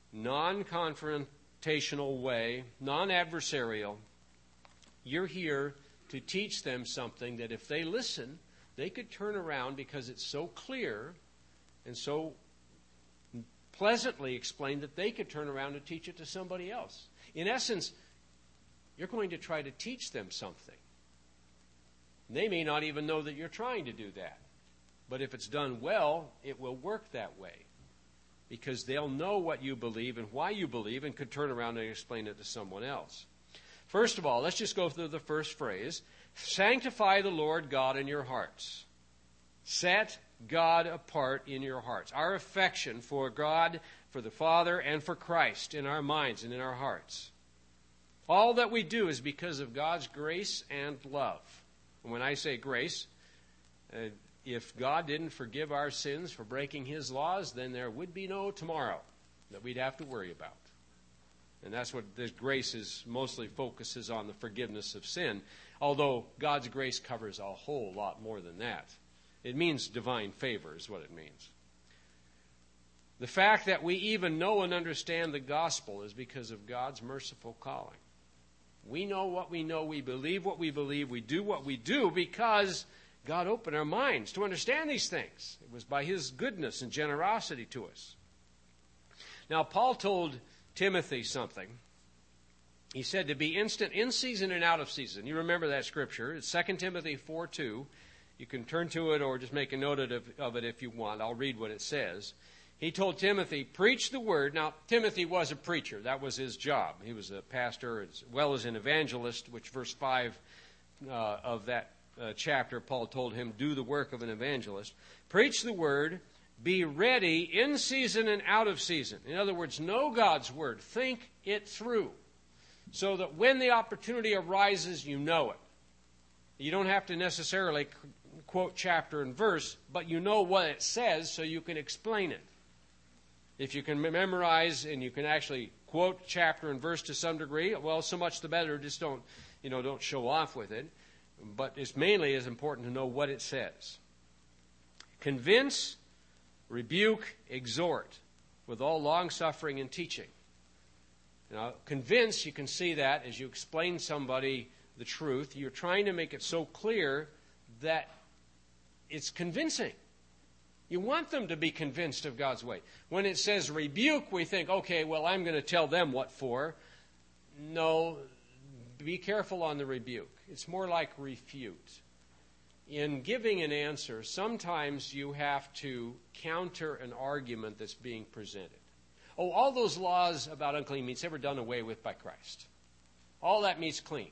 [SPEAKER 1] non-confrontational way, non-adversarial. You're here to teach them something that if they listen, they could turn around because it's so clear and so pleasantly explained that they could turn around and teach it to somebody else. In essence, you're going to try to teach them something. They may not even know that you're trying to do that. But if it's done well, it will work that way. Because they'll know what you believe and why you believe and could turn around and explain it to someone else. First of all, let's just go through the first phrase. Sanctify the Lord God in your hearts. Set God apart in your hearts. Our affection for God, for the Father, and for Christ in our minds and in our hearts. All that we do is because of God's grace and love. And when I say grace, uh, if God didn't forgive our sins for breaking His laws, then there would be no tomorrow that we'd have to worry about. And that's what this grace is mostly focuses on, the forgiveness of sin. Although God's grace covers a whole lot more than that. It means divine favor is what it means. The fact that we even know and understand the gospel is because of God's merciful calling. We know what we know, we believe what we believe, we do what we do because God opened our minds to understand these things. It was by His goodness and generosity to us. Now, Paul told Timothy something. He said to be instant in season and out of season. You remember that scripture. It's Second Timothy four two. You can turn to it or just make a note of, of it if you want. I'll read what it says. He told Timothy, preach the word. Now, Timothy was a preacher. That was his job. He was a pastor as well as an evangelist, which verse five uh, of that uh, chapter, Paul told him, do the work of an evangelist. Preach the word. Be ready in season and out of season. In other words, know God's word. Think it through so that when the opportunity arises, you know it. You don't have to necessarily quote chapter and verse, but you know what it says so you can explain it. If you can memorize and you can actually quote chapter and verse to some degree, well, so much the better. Just don't, you know, don't show off with it. But it's mainly as important to know what it says. Convince, rebuke, exhort with all long-suffering and teaching. Now, convince, you can see that as you explain somebody the truth. You're trying to make it so clear that it's convincing. You want them to be convinced of God's way. When it says rebuke, we think, okay, well, I'm going to tell them what for. No, be careful on the rebuke. It's more like refute. In giving an answer, sometimes you have to counter an argument that's being presented. Oh, all those laws about unclean meats, they were done away with by Christ. All that meat's clean.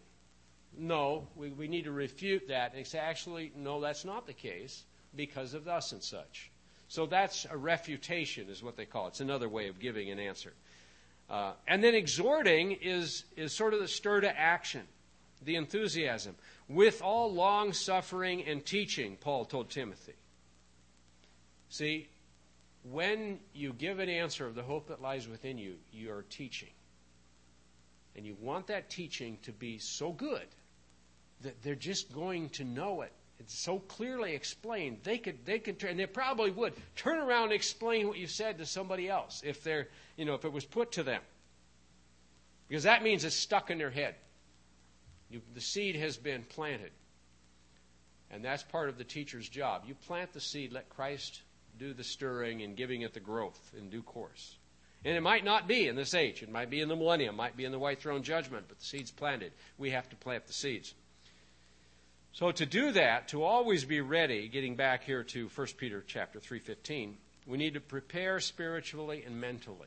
[SPEAKER 1] No, we, we need to refute that and say, actually, no, that's not the case because of thus and such. So that's a refutation is what they call it. It's another way of giving an answer. Uh, and then exhorting is, is sort of the stir to action, the enthusiasm. With all long-suffering and teaching, Paul told Timothy. See, when you give an answer of the hope that lies within you, you are teaching. And you want that teaching to be so good that they're just going to know it. It's so clearly explained. They could, they could, and they probably would turn around and explain what you said to somebody else if they're, you know, if it was put to them, because that means it's stuck in their head. You, the seed has been planted, and that's part of the teacher's job. You plant the seed, let Christ do the stirring and giving it the growth in due course. And it might not be in this age. It might be in the millennium. It might be in the white throne judgment, but the seed's planted. We have to plant the seeds. So to do that, to always be ready, getting back here to First Peter chapter three fifteen, we need to prepare spiritually and mentally.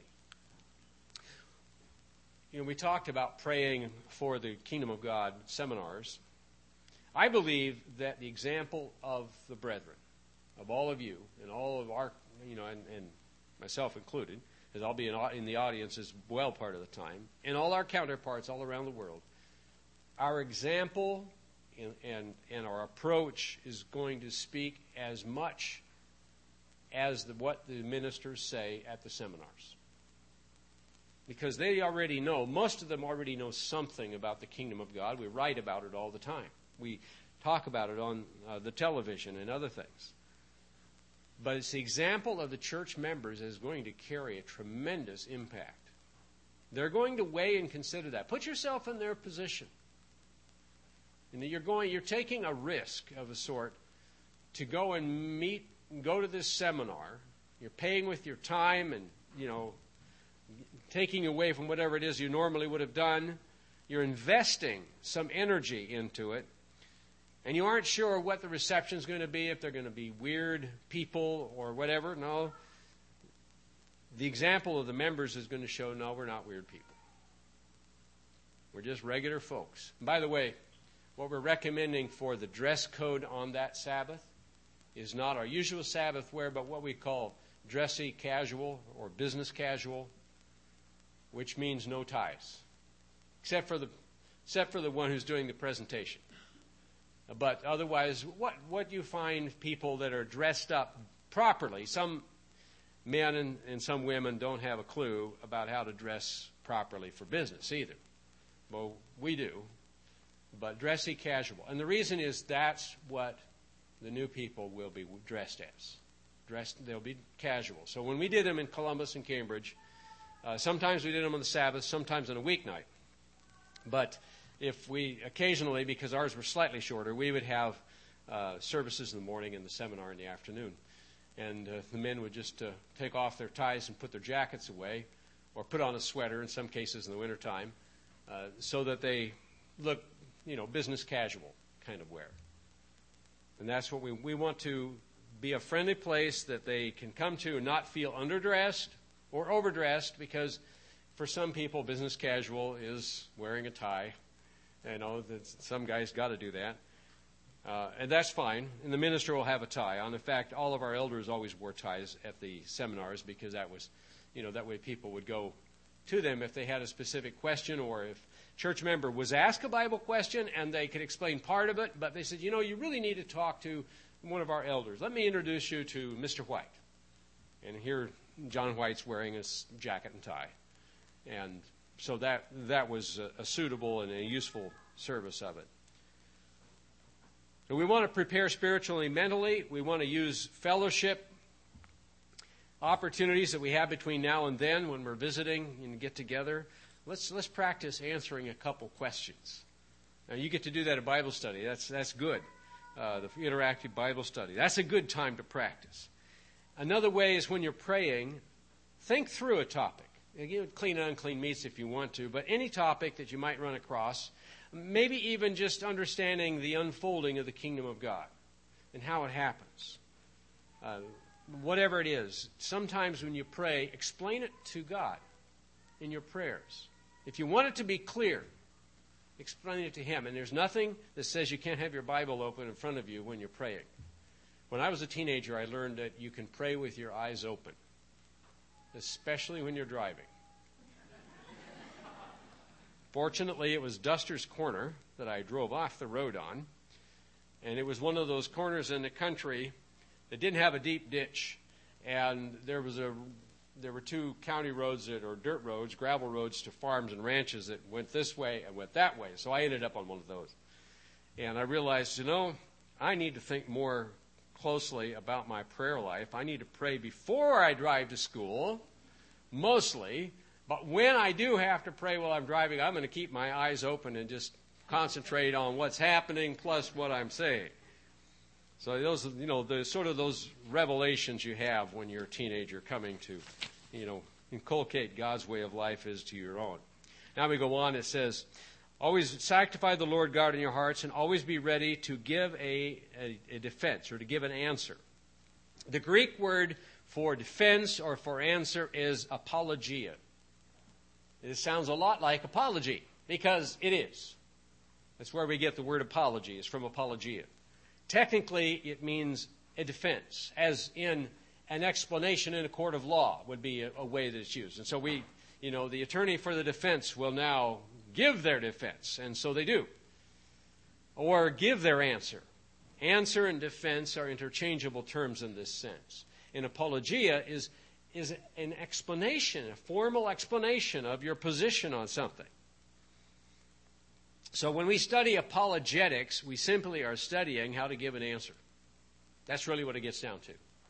[SPEAKER 1] You know, we talked about praying for the Kingdom of God seminars. I believe that the example of the brethren, of all of you, and all of our, you know, and, and myself included, because I'll be in, in the audience as well part of the time, and all our counterparts all around the world, our example and, and, and our approach is going to speak as much as the, what the ministers say at the seminars. Because they already know, most of them already know something about the kingdom of God. We write about it all the time. We talk about it on uh, the television and other things. But it's the example of the church members that is going to carry a tremendous impact. They're going to weigh and consider that. Put yourself in their position. And you're going, you're taking a risk of a sort to go and meet, go to this seminar. You're paying with your time and, you know, taking away from whatever it is you normally would have done. You're investing some energy into it. And you aren't sure what the reception is going to be, if they're going to be weird people or whatever. No. The example of the members is going to show, no, we're not weird people. We're just regular folks. And by the way, what we're recommending for the dress code on that Sabbath is not our usual Sabbath wear, but what we call dressy casual or business casual, which means no ties, except for the except for the one who's doing the presentation. But otherwise, what what you find people that are dressed up properly, some men and, and some women don't have a clue about how to dress properly for business either. Well, we do, but dressy casual. And the reason is that's what the new people will be dressed as. Dressed, they'll be casual. So when we did them in Columbus and Cambridge, uh, sometimes we did them on the Sabbath, sometimes on a weeknight. But if we occasionally, because ours were slightly shorter, we would have uh, services in the morning and the seminar in the afternoon. And uh, the men would just uh, take off their ties and put their jackets away, or put on a sweater in some cases in the wintertime, uh, so that they look, you know, business casual kind of wear. And that's what we, we want to be a friendly place that they can come to and not feel underdressed or overdressed, because for some people, business casual is wearing a tie. You know, that some guys got to do that. Uh, and that's fine. And the minister will have a tie on. In fact, all of our elders always wore ties at the seminars, because that was, you know, that way people would go to them if they had a specific question, or if a church member was asked a Bible question and they could explain part of it, but they said, you know, you really need to talk to one of our elders. Let me introduce you to Mister White. And here John White's wearing a jacket and tie. And so that that was a, a suitable and a useful service of it. So we want to prepare spiritually and mentally. We want to use fellowship opportunities that we have between now and then when we're visiting and get together. Let's let's practice answering a couple questions. Now, you get to do that at Bible study. That's that's good. Uh, the interactive Bible study. That's a good time to practice. Another way is when you're praying, think through a topic. You clean and unclean meats if you want to, but any topic that you might run across, maybe even just understanding the unfolding of the kingdom of God and how it happens. Uh, whatever it is, sometimes when you pray, explain it to God in your prayers. If you want it to be clear, explain it to Him. And there's nothing that says you can't have your Bible open in front of you when you're praying. When I was a teenager, I learned that you can pray with your eyes open, especially when you're driving. Fortunately, it was Duster's Corner that I drove off the road on, and it was one of those corners in the country that didn't have a deep ditch, and there was a there were two county roads that or dirt roads, gravel roads to farms and ranches that went this way and went that way. So I ended up on one of those, and I realized, you know, I need to think more closely about my prayer life. I need to pray before I drive to school, mostly. But when I do have to pray while I'm driving, I'm going to keep my eyes open and just concentrate on what's happening plus what I'm saying. So those, you know, the sort of those revelations you have when you're a teenager coming to, you know, inculcate God's way of life is to your own. Now we go on. It says, Always sanctify the Lord God in your hearts, and always be ready to give a, a, a defense or to give an answer. The Greek word for defense or for answer is apologia. It sounds a lot like apology, because it is. That's where we get the word apology, is from apologia. Technically, it means a defense, as in an explanation in a court of law would be a, a way that it's used. And so we, you know, the attorney for the defense will now give their defense, and so they do. Or give their answer. Answer and defense are interchangeable terms in this sense. And apologia is, is an explanation, a formal explanation of your position on something. So when we study apologetics, we simply are studying how to give an answer. That's really what it gets down to.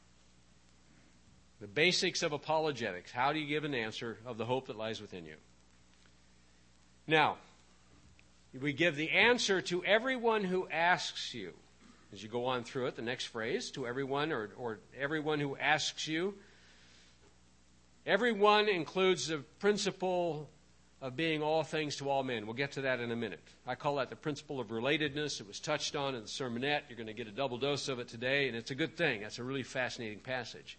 [SPEAKER 1] The basics of apologetics. How do you give an answer of the hope that lies within you? Now, we give the answer to everyone who asks you. As you go on through it, the next phrase, to everyone or, or everyone who asks you. Everyone includes the principle of being all things to all men. We'll get to that in a minute. I call that the principle of relatedness. It was touched on in the sermonette. You're going to get a double dose of it today, and it's a good thing. That's a really fascinating passage.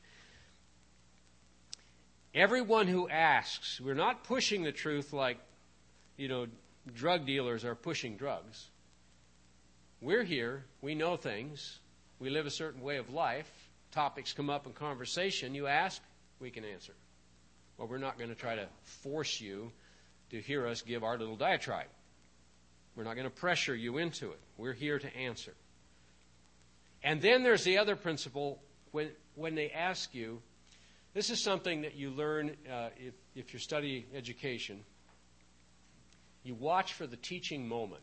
[SPEAKER 1] Everyone who asks, we're not pushing the truth like, you know, drug dealers are pushing drugs. We're here. We know things. We live a certain way of life. Topics come up in conversation. You ask, we can answer. Well, we're not going to try to force you to hear us give our little diatribe. We're not going to pressure you into it. We're here to answer. And then there's the other principle. When, when they ask you, this is something that you learn uh, if, if you study education. You watch for the teaching moment.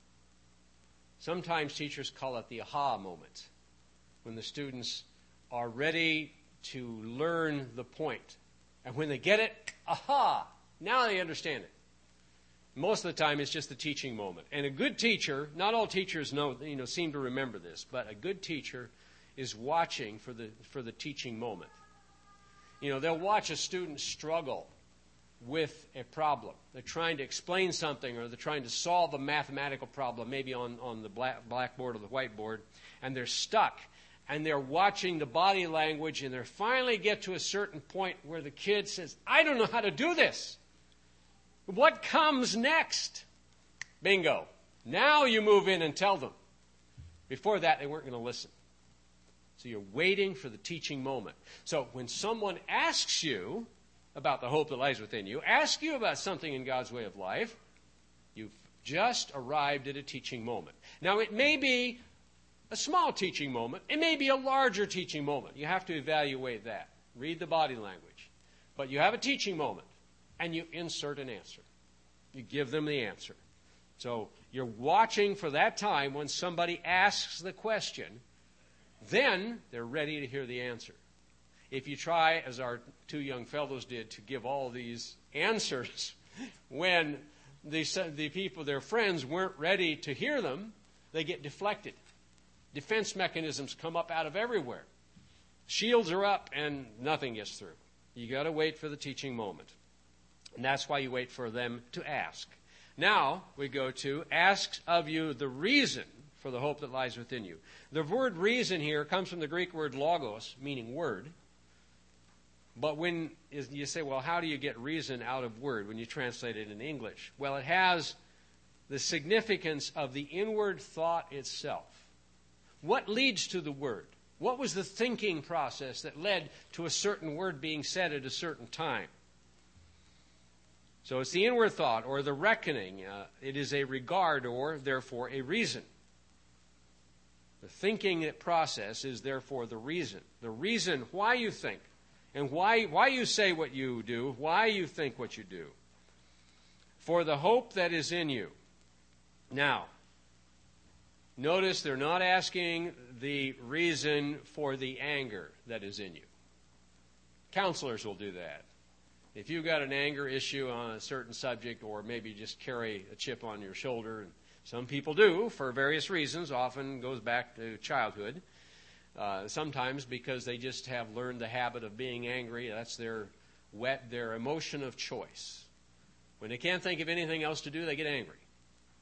[SPEAKER 1] Sometimes teachers call it the aha moment, when the students are ready to learn the point. And when they get it, aha, now they understand it. Most of the time, it's just the teaching moment. And a good teacher, not all teachers know, you know, seem to remember this, but a good teacher is watching for the for the teaching moment. You know, they'll watch a student struggle with a problem. They're trying to explain something, or they're trying to solve a mathematical problem, maybe on, on the black, blackboard or the whiteboard, and they're stuck. And they're watching the body language, and they finally get to a certain point where the kid says, I don't know how to do this. What comes next? Bingo. Now you move in and tell them. Before that, they weren't going to listen. So you're waiting for the teaching moment. So when someone asks you about the hope that lies within you, asks you about something in God's way of life, you've just arrived at a teaching moment. Now, it may be a small teaching moment. It may be a larger teaching moment. You have to evaluate that. Read the body language. But you have a teaching moment, and you insert an answer. You give them the answer. So you're watching for that time when somebody asks the question. Then they're ready to hear the answer. If you try, as our two young fellows did, to give all these answers when the, the people, their friends, weren't ready to hear them, they get deflected. Defense mechanisms come up out of everywhere. Shields are up and nothing gets through. You got to wait for the teaching moment. And that's why you wait for them to ask. Now we go to asks of you the reason for the hope that lies within you. The word reason here comes from the Greek word logos, meaning word. But when you say, well, how do you get reason out of word when you translate it in English? Well, it has the significance of the inward thought itself. What leads to the word? What was the thinking process that led to a certain word being said at a certain time? So it's the inward thought or the reckoning. Uh, it is a regard or, therefore, a reason. The thinking process is, therefore, the reason. The reason why you think and why, why you say what you do, why you think what you do. For the hope that is in you. Now, notice they're not asking the reason for the anger that is in you. Counselors will do that. If you've got an anger issue on a certain subject, or maybe just carry a chip on your shoulder, and some people do for various reasons, often goes back to childhood. Uh, sometimes because they just have learned the habit of being angry. That's their wet, their emotion of choice. When they can't think of anything else to do, they get angry.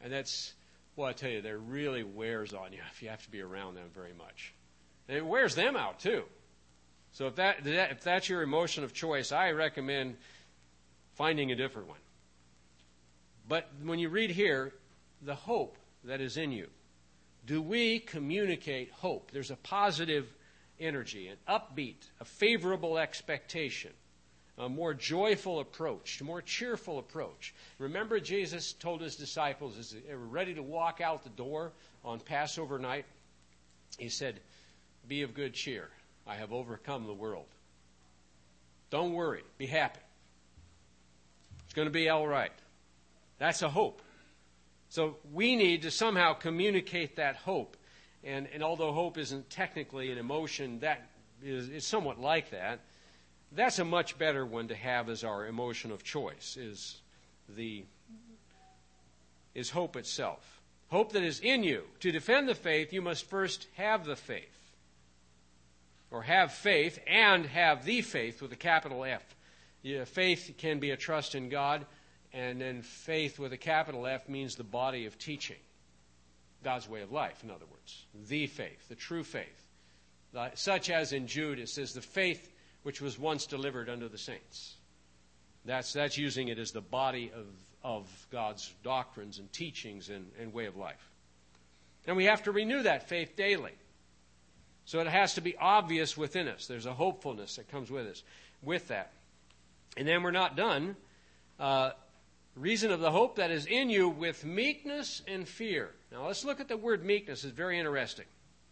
[SPEAKER 1] And that's, well, I tell you, that really wears on you if you have to be around them very much. And it wears them out, too. So if that, if that's your emotion of choice, I recommend finding a different one. But when you read here, the hope that is in you, do we communicate hope? There's a positive energy, an upbeat, a favorable expectation, a more joyful approach, a more cheerful approach. Remember, Jesus told his disciples as they were ready to walk out the door on Passover night, he said, "Be of good cheer. I have overcome the world." Don't worry. Be happy. It's going to be all right. That's a hope. So we need to somehow communicate that hope. And, and although hope isn't technically an emotion, that is, is somewhat like that. That's a much better one to have as our emotion of choice, is the is hope itself. Hope that is in you. To defend the faith, you must first have the faith. Or have faith and have the faith with a capital F. Yeah, faith can be a trust in God, and then faith with a capital F means the body of teaching. God's way of life, in other words. The faith, the true faith. Such as in Jude, it says, the faith which was once delivered unto the saints. That's, that's using it as the body of, of God's doctrines and teachings and, and way of life. And we have to renew that faith daily. So it has to be obvious within us. There's a hopefulness that comes with us, with that. And then we're not done. Uh, reason of the hope that is in you with meekness and fear. Now let's look at the word meekness. It's very interesting.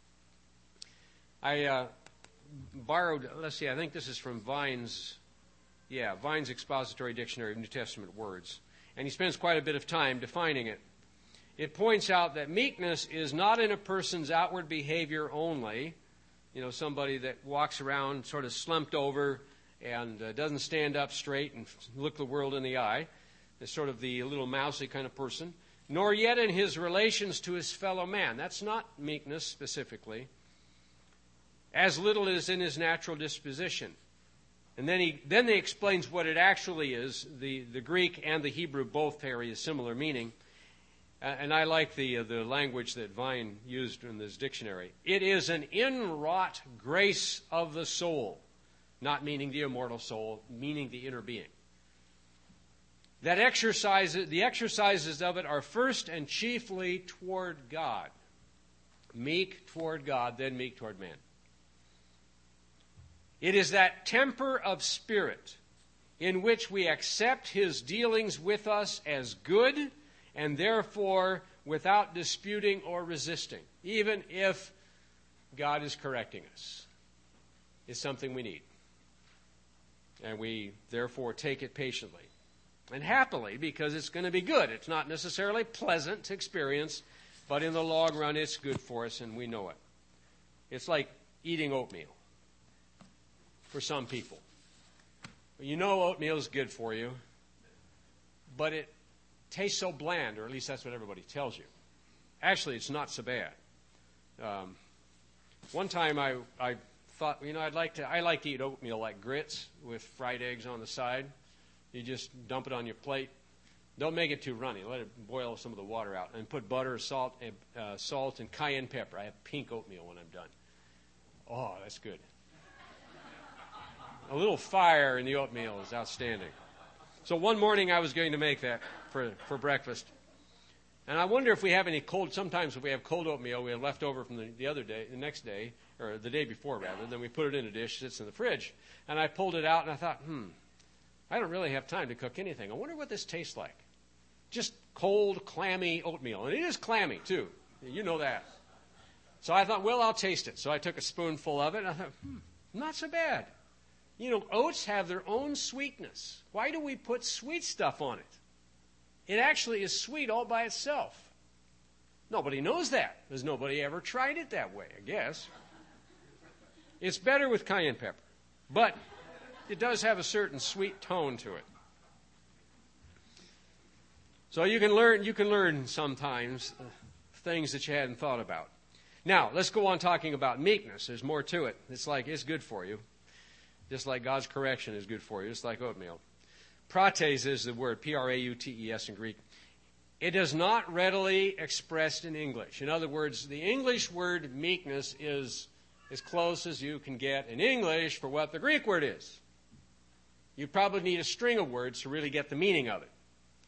[SPEAKER 1] I uh, borrowed, let's see, I think this is from Vine's, yeah, Vine's Expository Dictionary of New Testament Words. And he spends quite a bit of time defining it. It points out that meekness is not in a person's outward behavior only. You know, somebody that walks around sort of slumped over and uh, doesn't stand up straight and look the world in the eye. It's sort of the little mousy kind of person. Nor yet in his relations to his fellow man. That's not meekness specifically. As little as in his natural disposition. And then he then he explains what it actually is. The, the Greek and the Hebrew both carry a similar meaning. Uh, and I like the uh, the language that Vine used in this dictionary. It is an inwrought grace of the soul. Not meaning the immortal soul, meaning the inner being. That exercises, the exercises of it are first and chiefly toward God. Meek toward God, then meek toward man. It is that temper of spirit in which we accept his dealings with us as good and therefore without disputing or resisting, even if God is correcting us. It's something we need. And we therefore take it patiently and happily because it's going to be good. It's not necessarily pleasant to experience, but in the long run it's good for us and we know it. It's like eating oatmeal for some people. You know oatmeal is good for you, but it tastes so bland, or at least that's what everybody tells you. Actually, it's not so bad. Um, one time I, I thought, you know, I'd like to, I like to eat oatmeal like grits with fried eggs on the side. You just dump it on your plate. Don't make it too runny. Let it boil some of the water out. And put butter, salt, and, uh, salt, and cayenne pepper. I have pink oatmeal when I'm done. Oh, that's good. A little fire in the oatmeal is outstanding. So one morning I was going to make that for, for breakfast. And I wonder if we have any cold, sometimes if we have cold oatmeal, we have left over from the, the other day, the next day, or the day before rather, then we put it in a dish, sits in the fridge. And I pulled it out and I thought, hmm, I don't really have time to cook anything. I wonder what this tastes like. Just cold, clammy oatmeal. And it is clammy too. You know that. So I thought, well, I'll taste it. So I took a spoonful of it and I thought, hmm, not so bad. You know, oats have their own sweetness. Why do we put sweet stuff on it? It actually is sweet all by itself. Nobody knows that, because nobody ever tried it that way, I guess. It's better with cayenne pepper, but it does have a certain sweet tone to it. So you can learn, you can learn sometimes uh, things that you hadn't thought about. Now, let's go on talking about meekness. There's more to it. It's like it's good for you. Just like God's correction is good for you, just like oatmeal. Prautes is the word, P R A U T E S in Greek. it is not readily expressed in English. In other words, the English word meekness is as close as you can get in English for what the Greek word is. You probably need a string of words to really get the meaning of it.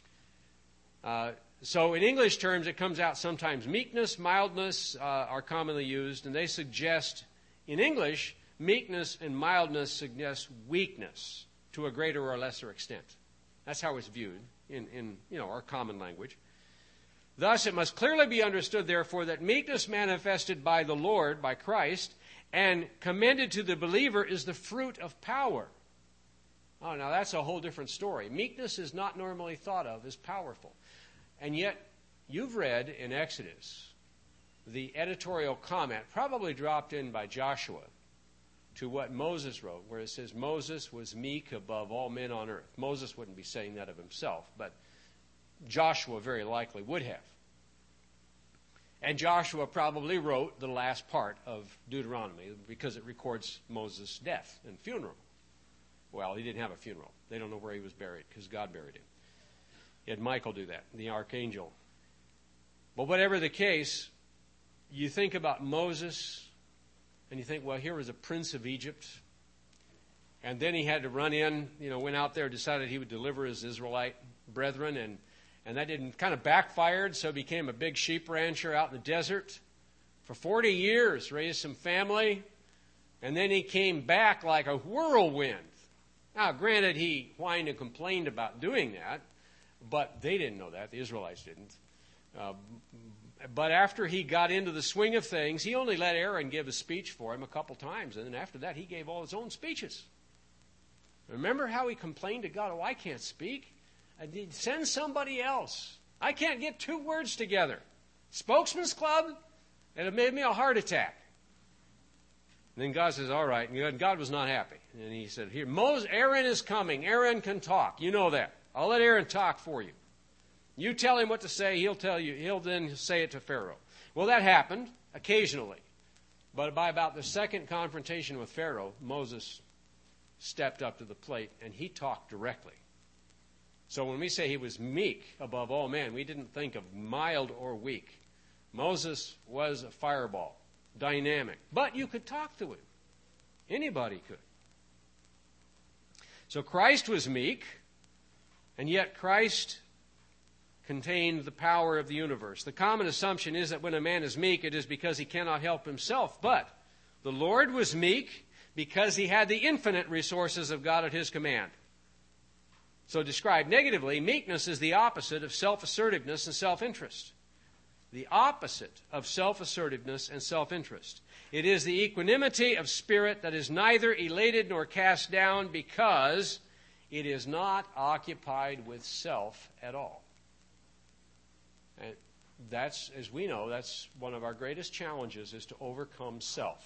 [SPEAKER 1] Uh, so in English terms, it comes out sometimes meekness, mildness uh, are commonly used, and they suggest, in English, meekness and mildness suggest weakness to a greater or lesser extent. That's how it's viewed in, in you know, our common language. Thus, it must clearly be understood, therefore, that meekness manifested by the Lord, by Christ, and commended to the believer is the fruit of power. Oh, now that's a whole different story. Meekness is not normally thought of as powerful. And yet, you've read in Exodus the editorial comment, probably dropped in by Joshua, to what Moses wrote, where it says Moses was meek above all men on earth. Moses wouldn't be saying that of himself, but Joshua very likely would have. And Joshua probably wrote the last part of Deuteronomy because it records Moses' death and funeral. Well, he didn't have a funeral. They don't know where he was buried because God buried him. He had Michael do that, the archangel. But whatever the case, you think about Moses, and you think, well, here was a prince of Egypt, and then he had to run in, you know, went out there, decided he would deliver his Israelite brethren, and, and that didn't kind of backfired, so became a big sheep rancher out in the desert. For forty years, raised some family, and then he came back like a whirlwind. Now, granted, he whined and complained about doing that, but they didn't know that. The Israelites didn't. Uh, But after he got into the swing of things, he only let Aaron give a speech for him a couple times. And then after that, he gave all his own speeches. Remember how he complained to God, oh, I can't speak. I need, send somebody else. I can't get two words together. Spokesman's Club? And it made me a heart attack. And then God says, all right. And God was not happy. And he said, here, Moses, Aaron is coming. Aaron can talk. You know that. I'll let Aaron talk for you. You tell him what to say, he'll tell you, he'll then say it to Pharaoh. Well, that happened occasionally. But by about the second confrontation with Pharaoh, Moses stepped up to the plate and he talked directly. So when we say he was meek above all men, we didn't think of mild or weak. Moses was a fireball, dynamic. But you could talk to him. Anybody could. So Christ was meek, and yet Christ contained the power of the universe. The common assumption is that when a man is meek, it is because he cannot help himself. But the Lord was meek because he had the infinite resources of God at his command. So described negatively, meekness is the opposite of self-assertiveness and self-interest. The opposite of self-assertiveness and self-interest. It is the equanimity of spirit that is neither elated nor cast down because it is not occupied with self at all. And that's, as we know, that's one of our greatest challenges is to overcome self.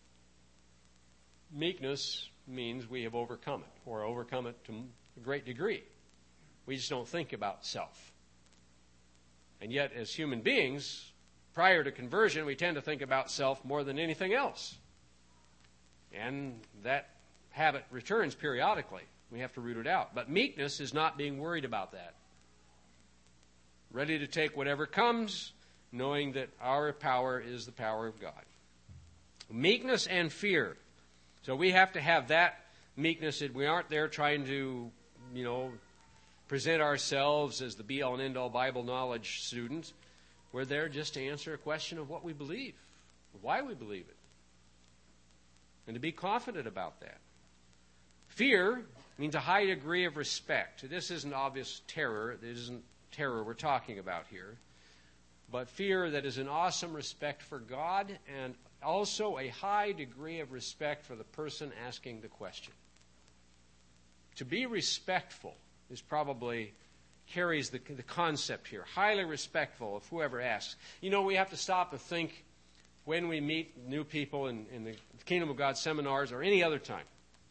[SPEAKER 1] Meekness means we have overcome it, or overcome it to a great degree. We just don't think about self. And yet, as human beings, prior to conversion, we tend to think about self more than anything else. And that habit returns periodically. We have to root it out. But meekness is not being worried about that. Ready to take whatever comes, knowing that our power is the power of God. Meekness and fear. So we have to have that meekness. We aren't there trying to, you know, present ourselves as the be-all and end-all Bible knowledge students. We're there just to answer a question of what we believe, why we believe it, and to be confident about that. Fear means a high degree of respect. This isn't obvious terror. It isn't terror we're talking about here. But fear that is an awesome respect for God and also a high degree of respect for the person asking the question. To be respectful is probably carries the, the concept here. Highly respectful of whoever asks. You know, we have to stop and think when we meet new people in, in the Kingdom of God seminars or any other time.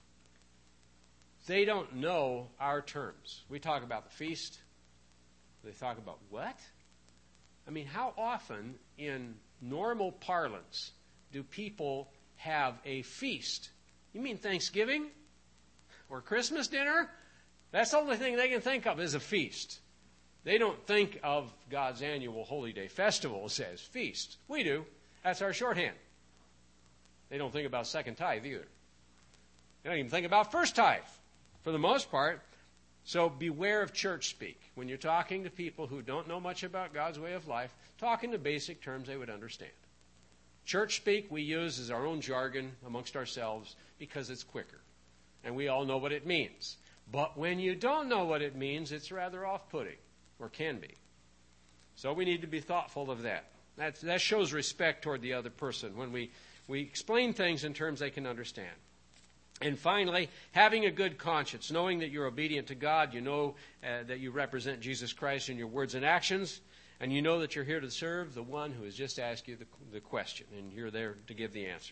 [SPEAKER 1] They don't know our terms. We talk about the feast. They talk about what? I mean, how often in normal parlance do people have a feast? You mean Thanksgiving? Or Christmas dinner? That's the only thing they can think of is a feast. They don't think of God's annual Holy Day festivals as feast. We do. That's our shorthand. They don't think about second tithe either. They don't even think about first tithe for the most part. So beware of church speak. When you're talking to people who don't know much about God's way of life, talk in the basic terms they would understand. Church speak we use as our own jargon amongst ourselves because it's quicker. And we all know what it means. But when you don't know what it means, it's rather off-putting, or can be. So we need to be thoughtful of that. That, that shows respect toward the other person when we, we explain things in terms they can understand. And finally, having a good conscience, knowing that you're obedient to God, you know uh, that you represent Jesus Christ in your words and actions, and you know that you're here to serve the one who has just asked you the, the question, and you're there to give the answer.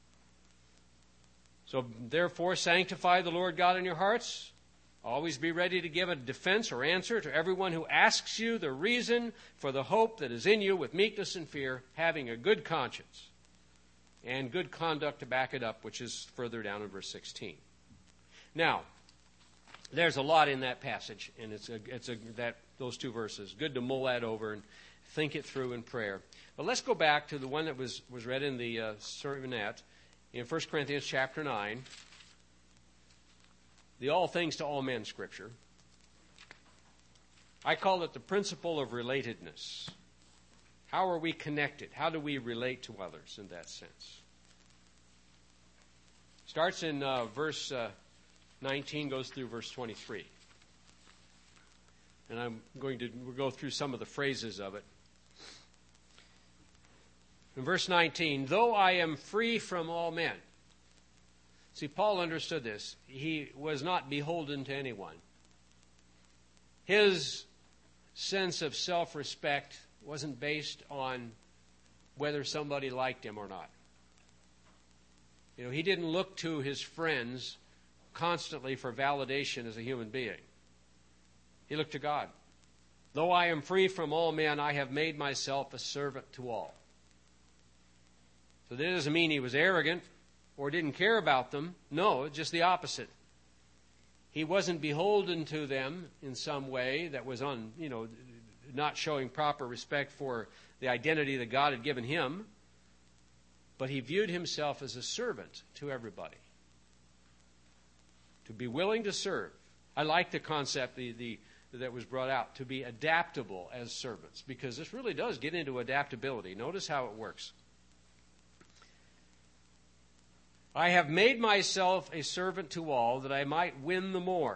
[SPEAKER 1] So therefore, sanctify the Lord God in your hearts. Always be ready to give a defense or answer to everyone who asks you the reason for the hope that is in you with meekness and fear, having a good conscience and good conduct to back it up, which is further down in verse sixteen. Now, there's a lot in that passage, and it's a, it's a, that those two verses. Good to mull that over and think it through in prayer. But let's go back to the one that was, was read in the uh, sermonette in First Corinthians chapter nine. The all things to all men scripture. I call it the principle of relatedness. How are we connected? How do we relate to others in that sense? Starts in uh, verse uh, nineteen, goes through verse twenty-three. And I'm going to we'll go through some of the phrases of it. In verse nineteen, though I am free from all men. See, Paul understood this. He was not beholden to anyone. His sense of self-respect wasn't based on whether somebody liked him or not. You know, he didn't look to his friends constantly for validation as a human being. He looked to God. Though I am free from all men, I have made myself a servant to all. So that doesn't mean he was arrogant or didn't care about them. No, it's just the opposite. He wasn't beholden to them in some way that was on, you know, not showing proper respect for the identity that God had given him, but he viewed himself as a servant to everybody. To be willing to serve. I like the concept the, the, that was brought out, to be adaptable as servants, because this really does get into adaptability. Notice how it works. I have made myself a servant to all that I might win the more.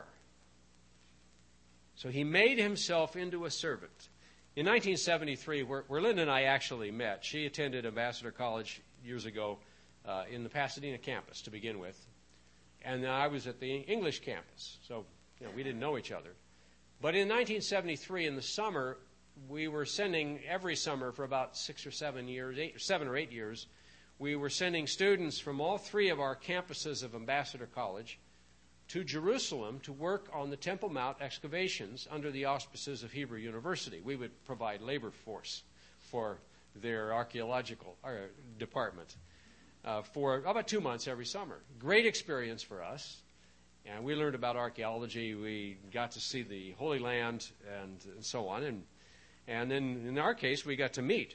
[SPEAKER 1] So he made himself into a servant. In nineteen seventy-three, where, where Linda and I actually met, she attended Ambassador College years ago uh, in the Pasadena campus to begin with. And I was at the English campus. So, you know, we didn't know each other. But in nineteen seventy-three, in the summer, we were sending every summer for about six or seven years, eight, seven or eight years, we were sending students from all three of our campuses of Ambassador College to Jerusalem to work on the Temple Mount excavations under the auspices of Hebrew University. We would provide labor force for their archaeological uh, department uh, for about two months every summer. Great experience for us. And we learned about archaeology. We got to see the Holy Land and, and so on. And, and then in our case, we got to meet.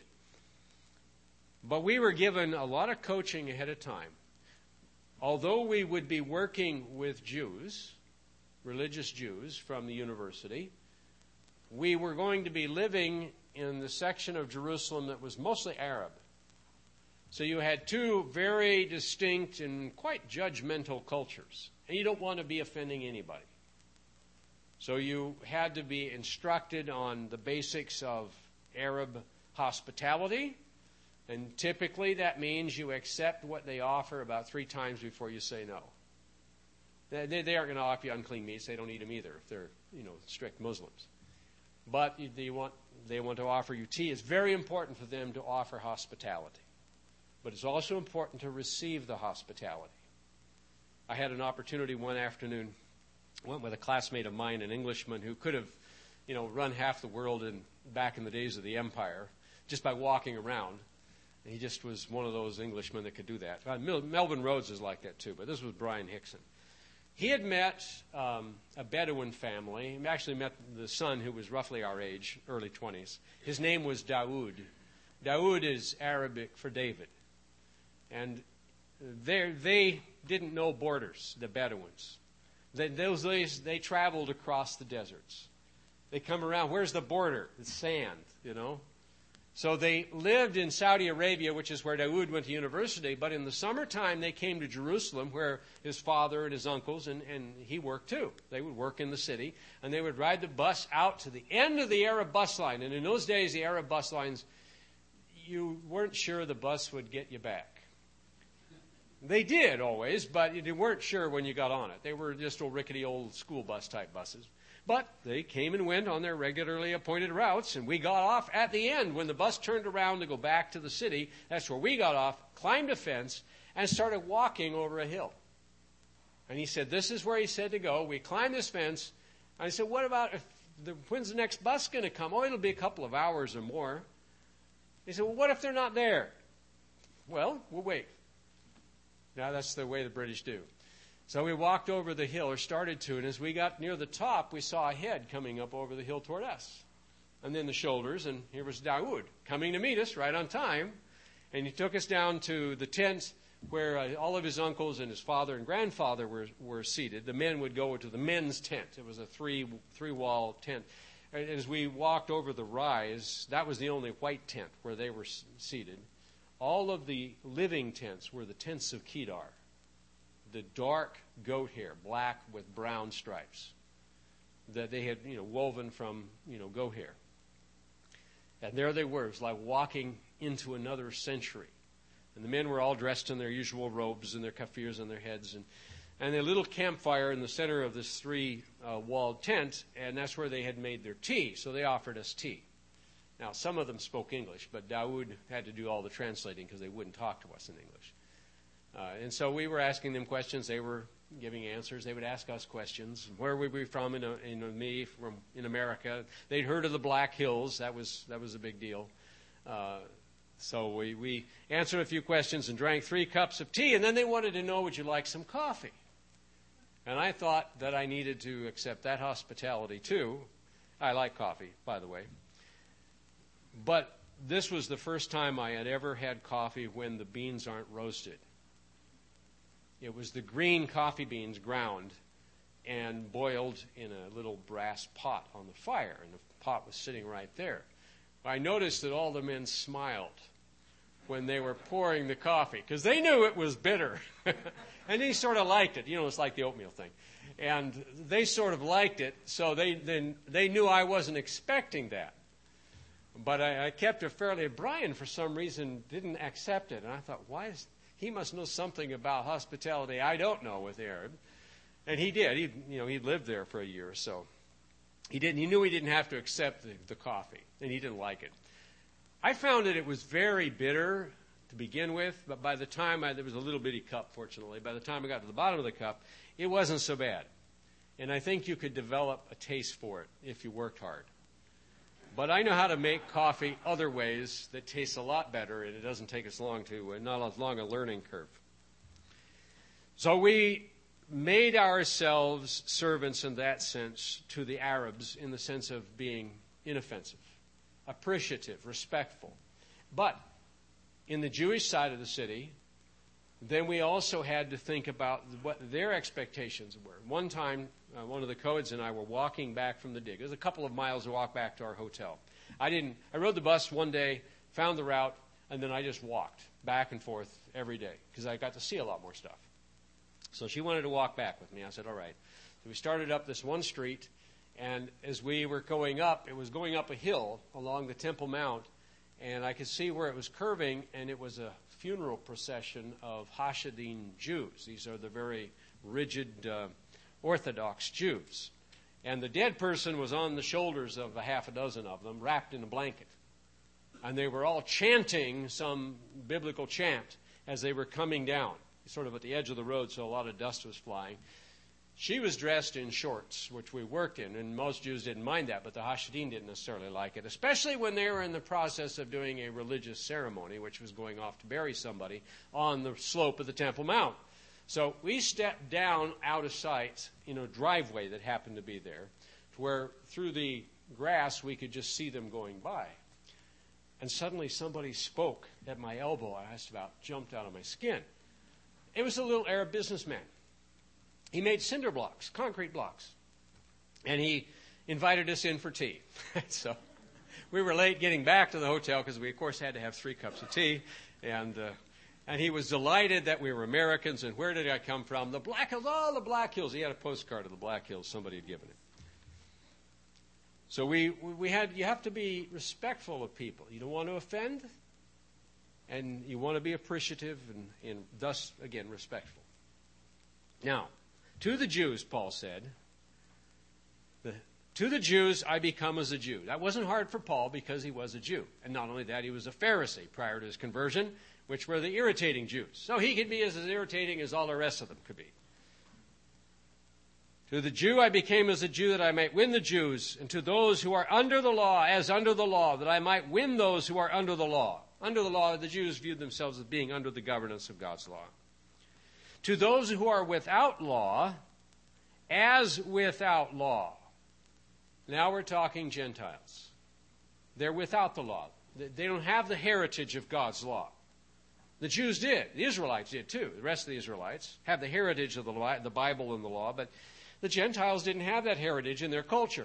[SPEAKER 1] But we were given a lot of coaching ahead of time. Although we would be working with Jews, religious Jews from the university, we were going to be living in the section of Jerusalem that was mostly Arab. So you had two very distinct and quite judgmental cultures. And you don't want to be offending anybody. So you had to be instructed on the basics of Arab hospitality. And typically that means you accept what they offer about three times before you say no. They, they aren't going to offer you unclean meats. They don't eat them either if they're, you know, strict Muslims. But they want, they want to offer you tea. It's very important for them to offer hospitality. But it's also important to receive the hospitality. I had an opportunity one afternoon, went with a classmate of mine, an Englishman who could have, you know, run half the world in, back in the days of the empire just by walking around. He just was one of those Englishmen that could do that. Uh, Mel- Melvin Rhodes is like that too, but this was Brian Hickson. he had met um, a Bedouin family. He actually met the son who was roughly our age, early twenties. His name was Daoud. Daoud is Arabic for David. And they didn't know borders, the Bedouins. They, those days, they traveled across the deserts. They come around. Where's the border? It's sand, you know. So they lived in Saudi Arabia, which is where Daoud went to university. But in the summertime, they came to Jerusalem, where his father and his uncles, and, and he worked too. They would work in the city, and they would ride the bus out to the end of the Arab bus line. And in those days, the Arab bus lines, you weren't sure the bus would get you back. They did always, but you weren't sure when you got on it. They were just old rickety old school bus type buses. But they came and went on their regularly appointed routes, and we got off at the end. When the bus turned around to go back to the city, that's where we got off, climbed a fence, and started walking over a hill. And he said, this is where he said to go. We climbed this fence. And I said, what about, if the, when's the next bus going to come? Oh, it'll be a couple of hours or more. He said, well, what if they're not there? Well, we'll wait. Now, that's the way the British do. So we walked over the hill, or started to, and as we got near the top, we saw a head coming up over the hill toward us. And then the shoulders, and here was Daoud coming to meet us right on time. And he took us down to the tent where uh, all of his uncles and his father and grandfather were, were seated. The men would go to the men's tent. It was a three, three-wall tent. And as we walked over the rise, that was the only white tent where they were seated. All of the living tents were the tents of Kedar, the dark goat hair, black with brown stripes, that they had, you know, woven from, you know, goat hair. And there they were. It was like walking into another century. And the men were all dressed in their usual robes and their kaffirs on their heads, and and a little campfire in the center of this three-walled uh, tent, and that's where they had made their tea. So they offered us tea. Now, some of them spoke English, but Daoud had to do all the translating because they wouldn't talk to us in English. Uh, and so we were asking them questions. They were giving answers. They would ask us questions. Where were we from? In, a, in a, me from in America. They'd heard of the Black Hills. That was that was a big deal. Uh, so we, we answered a few questions and drank three cups of tea. And then they wanted to know, would you like some coffee? And I thought that I needed to accept that hospitality too. I like coffee, by the way. But this was the first time I had ever had coffee when the beans aren't roasted. It was the green coffee beans ground and boiled in a little brass pot on the fire, and the pot was sitting right there. I noticed that all the men smiled when they were pouring the coffee because they knew it was bitter. And they sort of liked it. You know, it's like the oatmeal thing. And they sort of liked it, so they then they knew I wasn't expecting that. But I, I kept it fairly. Brian, for some reason, didn't accept it. And I thought, why is he must know something about hospitality I don't know with Arab. And he did. He, you know, he lived there for a year or so. He didn't. He knew he didn't have to accept the, the coffee, and he didn't like it. I found that it was very bitter to begin with, but by the time I, there was a little bitty cup, fortunately. By the time I got to the bottom of the cup, it wasn't so bad. And I think you could develop a taste for it if you worked hard. But I know how to make coffee other ways that tastes a lot better, and it doesn't take as long to, not as long a learning curve. So we made ourselves servants in that sense to the Arabs, in the sense of being inoffensive, appreciative, respectful. But in the Jewish side of the city, then we also had to think about what their expectations were. One time, uh, one of the Coeds and I were walking back from the dig. It was a couple of miles to walk back to our hotel. I didn't. I rode the bus one day, found the route, and then I just walked back and forth every day because I got to see a lot more stuff. So she wanted to walk back with me. I said, all right. So we started up this one street, and as we were going up, it was going up a hill along the Temple Mount, and I could see where it was curving, and it was a funeral procession of Hasidim Jews. These are the very rigid uh, Orthodox Jews. And the dead person was on the shoulders of a half a dozen of them, wrapped in a blanket. And they were all chanting some biblical chant as they were coming down, sort of at the edge of the road, so a lot of dust was flying. She was dressed in shorts, which we worked in, and most Jews didn't mind that, but the Hasidim didn't necessarily like it, especially when they were in the process of doing a religious ceremony, which was going off to bury somebody on the slope of the Temple Mount. So we stepped down out of sight in a driveway that happened to be there, to where through the grass we could just see them going by. And suddenly somebody spoke at my elbow. I just about jumped out of my skin. It was a little Arab businessman. He made cinder blocks, concrete blocks. And he invited us in for tea. So we were late getting back to the hotel because we, of course, had to have three cups of tea. And uh, and he was delighted that we were Americans. And where did I come from? The Black Hills, oh, the Black Hills. He had a postcard of the Black Hills somebody had given him. So we we had you have to be respectful of people. You don't want to offend, and you want to be appreciative and, and thus, again, respectful. Now, to the Jews, Paul said, the, to the Jews I become as a Jew. That wasn't hard for Paul because he was a Jew. And not only that, he was a Pharisee prior to his conversion, which were the irritating Jews. So he could be as, as irritating as all the rest of them could be. To the Jew I became as a Jew that I might win the Jews, and to those who are under the law as under the law, that I might win those who are under the law. Under the law, the Jews viewed themselves as being under the governance of God's law. To those who are without law, as without law. Now we're talking Gentiles. They're without the law. They don't have the heritage of God's law. The Jews did. The Israelites did too. The rest of the Israelites have the heritage of the law, the Bible and the law, but the Gentiles didn't have that heritage in their culture.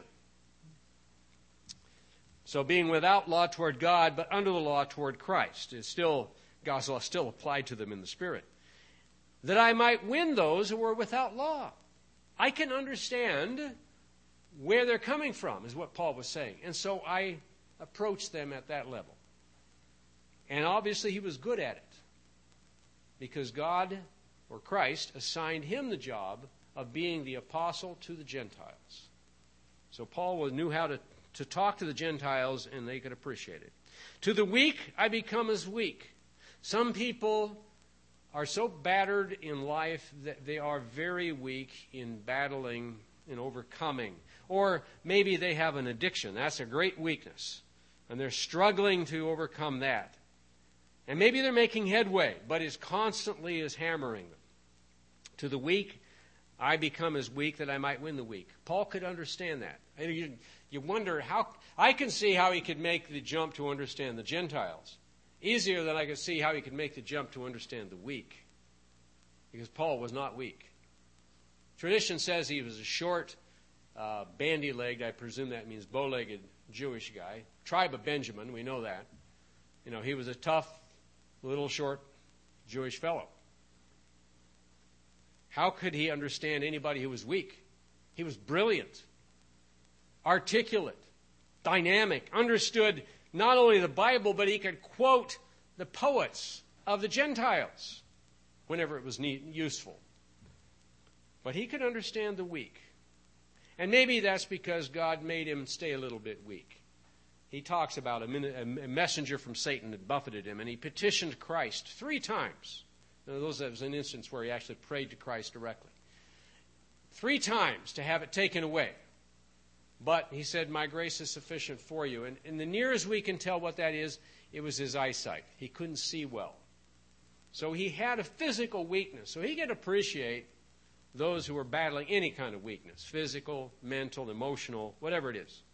[SPEAKER 1] So being without law toward God, but under the law toward Christ, is still, God's law still applied to them in the Spirit. That I might win those who were without law. I can understand where they're coming from, is what Paul was saying. And so I approached them at that level. And obviously he was good at it. Because God, or Christ, assigned him the job of being the apostle to the Gentiles. So Paul knew how to, to talk to the Gentiles, and they could appreciate it. To the weak, I become as weak. Some people are so battered in life that they are very weak in battling and overcoming. Or maybe they have an addiction. That's a great weakness. And they're struggling to overcome that. And maybe they're making headway, but it constantly is hammering them. To the weak, I become as weak that I might win the weak. Paul could understand that. And you, you wonder how, I can see how he could make the jump to understand the Gentiles. Easier than I could see how he could make the jump to understand the weak. Because Paul was not weak. Tradition says he was a short, uh, bandy-legged, I presume that means bow-legged Jewish guy. Tribe of Benjamin, we know that. You know, he was a tough, little short Jewish fellow. How could he understand anybody who was weak? He was brilliant, articulate, dynamic, understood not only the Bible, but he could quote the poets of the Gentiles whenever it was need, useful. But he could understand the weak. And maybe that's because God made him stay a little bit weak. He talks about a, a messenger from Satan that buffeted him, and he petitioned Christ three times. Now, those, that was an instance where he actually prayed to Christ directly. Three times to have it taken away. But he said, my grace is sufficient for you. And, and the nearest we can tell what that is, it was his eyesight. He couldn't see well. So he had a physical weakness. So he could appreciate those who were battling any kind of weakness, physical, mental, emotional, whatever it is.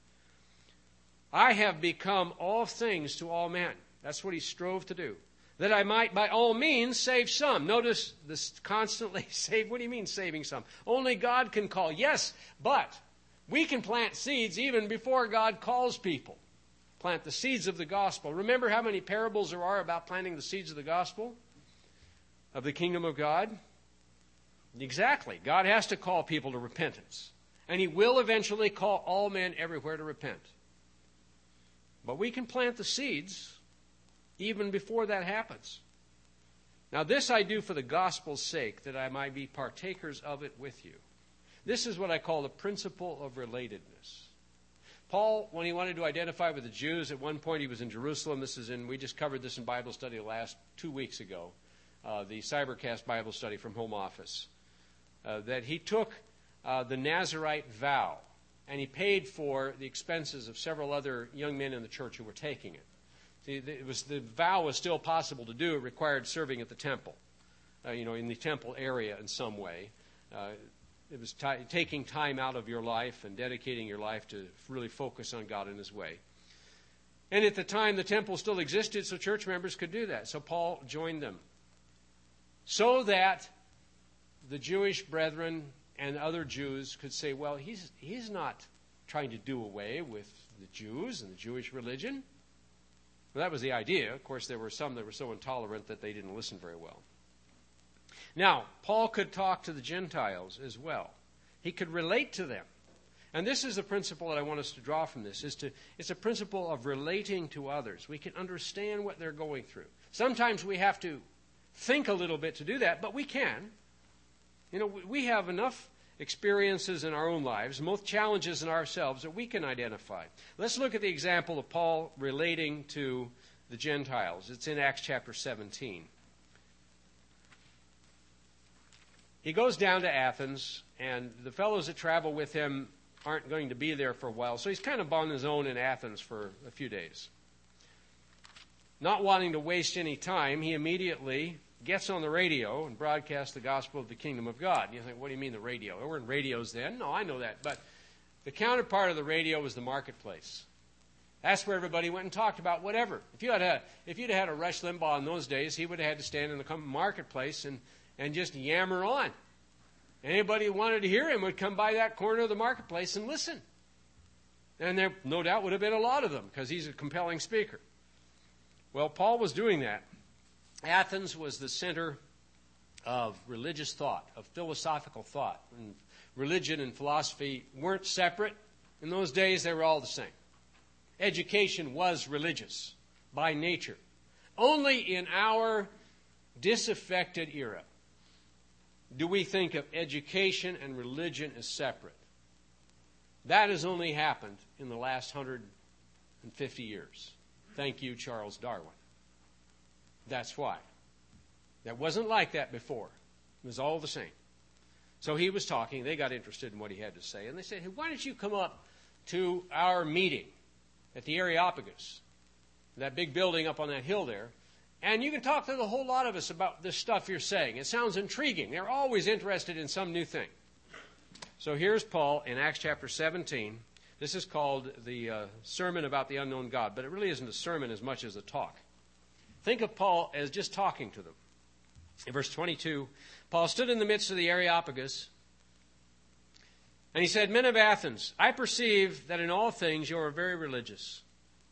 [SPEAKER 1] I have become all things to all men. That's what he strove to do. That I might by all means save some. Notice this constantly save. What do you mean saving some? Only God can call. Yes, but we can plant seeds even before God calls people. Plant the seeds of the gospel. Remember how many parables there are about planting the seeds of the gospel? Of the kingdom of God? Exactly. God has to call people to repentance. And he will eventually call all men everywhere to repent. But we can plant the seeds even before that happens. Now this I do for the gospel's sake, that I might be partakers of it with you. This is what I call the principle of relatedness. Paul, when he wanted to identify with the Jews, at one point he was in Jerusalem. This is in, we just covered this in Bible study last two weeks ago, uh, the Cybercast Bible study from home office, uh, that he took uh, the Nazirite vow, and he paid for the expenses of several other young men in the church who were taking it. See, it was, the vow was still possible to do. It required serving at the temple. uh, you know, in the temple area in some way. Uh, it was t- taking time out of your life and dedicating your life to really focus on God and His way. And at the time, the temple still existed, so church members could do that. So Paul joined them, so that the Jewish brethren and other Jews could say, well, he's he's not trying to do away with the Jews and the Jewish religion. Well, that was the idea. Of course, there were some that were so intolerant that they didn't listen very well. Now, Paul could talk to the Gentiles as well. He could relate to them. And this is the principle that I want us to draw from this. Is to, it's a principle of relating to others. We can understand what they're going through. Sometimes we have to think a little bit to do that, but we can. You know, we have enough experiences in our own lives, most challenges in ourselves, that we can identify. Let's look at the example of Paul relating to the Gentiles. It's in Acts chapter seventeen. He goes down to Athens, and the fellows that travel with him aren't going to be there for a while, so he's kind of on his own in Athens for a few days. Not wanting to waste any time, he immediately gets on the radio and broadcasts the gospel of the kingdom of God. And you think, what do you mean the radio? There weren't radios then. No, I know that. But the counterpart of the radio was the marketplace. That's where everybody went and talked about whatever. If you had a, if you'd had a Rush Limbaugh in those days, he would have had to stand in the marketplace and, and just yammer on. Anybody who wanted to hear him would come by that corner of the marketplace and listen. And there no doubt would have been a lot of them because he's a compelling speaker. Well, Paul was doing that. Athens was the center of religious thought, of philosophical thought. And religion and philosophy weren't separate. In those days, they were all the same. Education was religious by nature. Only in our disaffected era do we think of education and religion as separate. That has only happened in the last one hundred fifty years. Thank you, Charles Darwin. That's why. That wasn't like that before. It was all the same. So he was talking. They got interested in what he had to say. And they said, hey, why don't you come up to our meeting at the Areopagus, that big building up on that hill there, and you can talk to the whole lot of us about this stuff you're saying. It sounds intriguing. They're always interested in some new thing. So here's Paul in Acts chapter seventeen. This is called the uh, Sermon about the Unknown God, but it really isn't a sermon as much as a talk. Think of Paul as just talking to them. In verse twenty-two, Paul stood in the midst of the Areopagus, and he said, Men of Athens, I perceive that in all things you are very religious.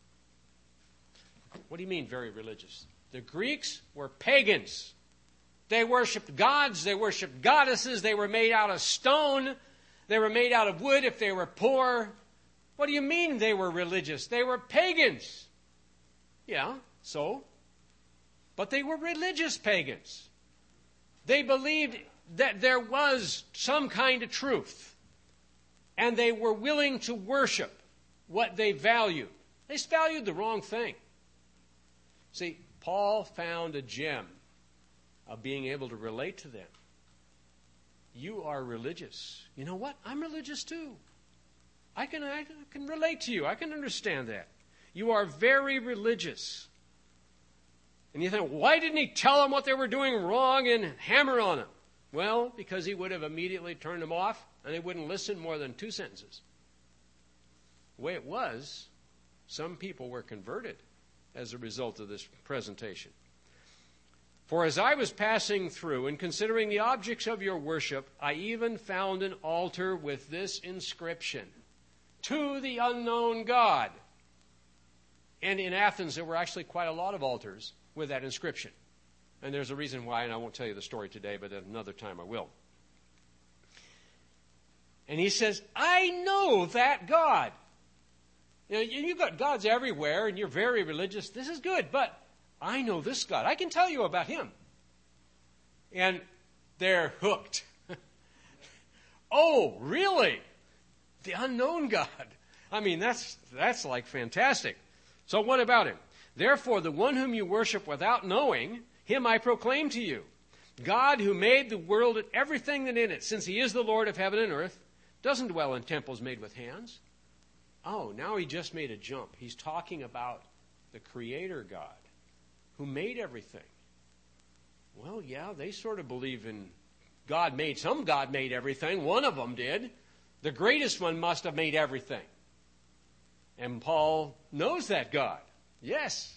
[SPEAKER 1] What do you mean, very religious? The Greeks were pagans. They worshipped gods. They worshipped goddesses. They were made out of stone. They were made out of wood if they were poor. What do you mean they were religious? They were pagans. Yeah, so? But they were religious pagans. They believed that there was some kind of truth. And they were willing to worship what they valued. They valued the wrong thing. See, Paul found a gem of being able to relate to them. You are religious. You know what? I'm religious too. I can, I can relate to you. I can understand that. You are very religious. And you think, why didn't he tell them what they were doing wrong and hammer on them? Well, because he would have immediately turned them off and they wouldn't listen more than two sentences. The way it was, some people were converted as a result of this presentation. For as I was passing through and considering the objects of your worship, I even found an altar with this inscription, To the Unknown God. And in Athens, there were actually quite a lot of altars with that inscription. And there's a reason why, and I won't tell you the story today, but at another time I will. And he says, I know that God. You know, you've got gods everywhere, and you're very religious. This is good, but I know this God. I can tell you about him. And they're hooked. Oh, really? The unknown God. I mean, that's that's like fantastic. So what about him? Therefore, the one whom you worship without knowing, him I proclaim to you. God who made the world and everything that in it, since he is the Lord of heaven and earth, doesn't dwell in temples made with hands. Oh, now he just made a jump. He's talking about the Creator God who made everything. Well, yeah, they sort of believe in God made, some God made everything. One of them did. The greatest one must have made everything. And Paul knows that God. Yes.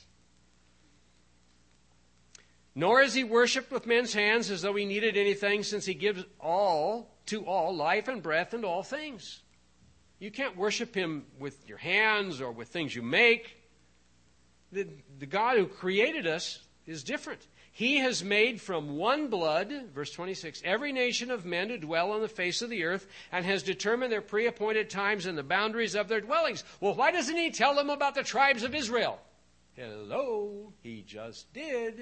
[SPEAKER 1] Nor is he worshipped with men's hands as though he needed anything, since he gives all to all life and breath and all things. You can't worship him with your hands or with things you make. The, the God who created us is different. He has made from one blood, verse twenty-six, every nation of men to dwell on the face of the earth, and has determined their pre-appointed times and the boundaries of their dwellings. Well, why doesn't he tell them about the tribes of Israel? Hello, he just did.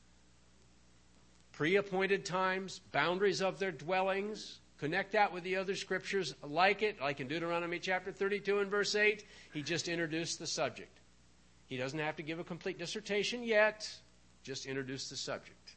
[SPEAKER 1] Pre-appointed times, boundaries of their dwellings. Connect that with the other scriptures like it, like in Deuteronomy chapter thirty-two and verse eight. He just introduced the subject. He doesn't have to give a complete dissertation yet. Just introduce the subject.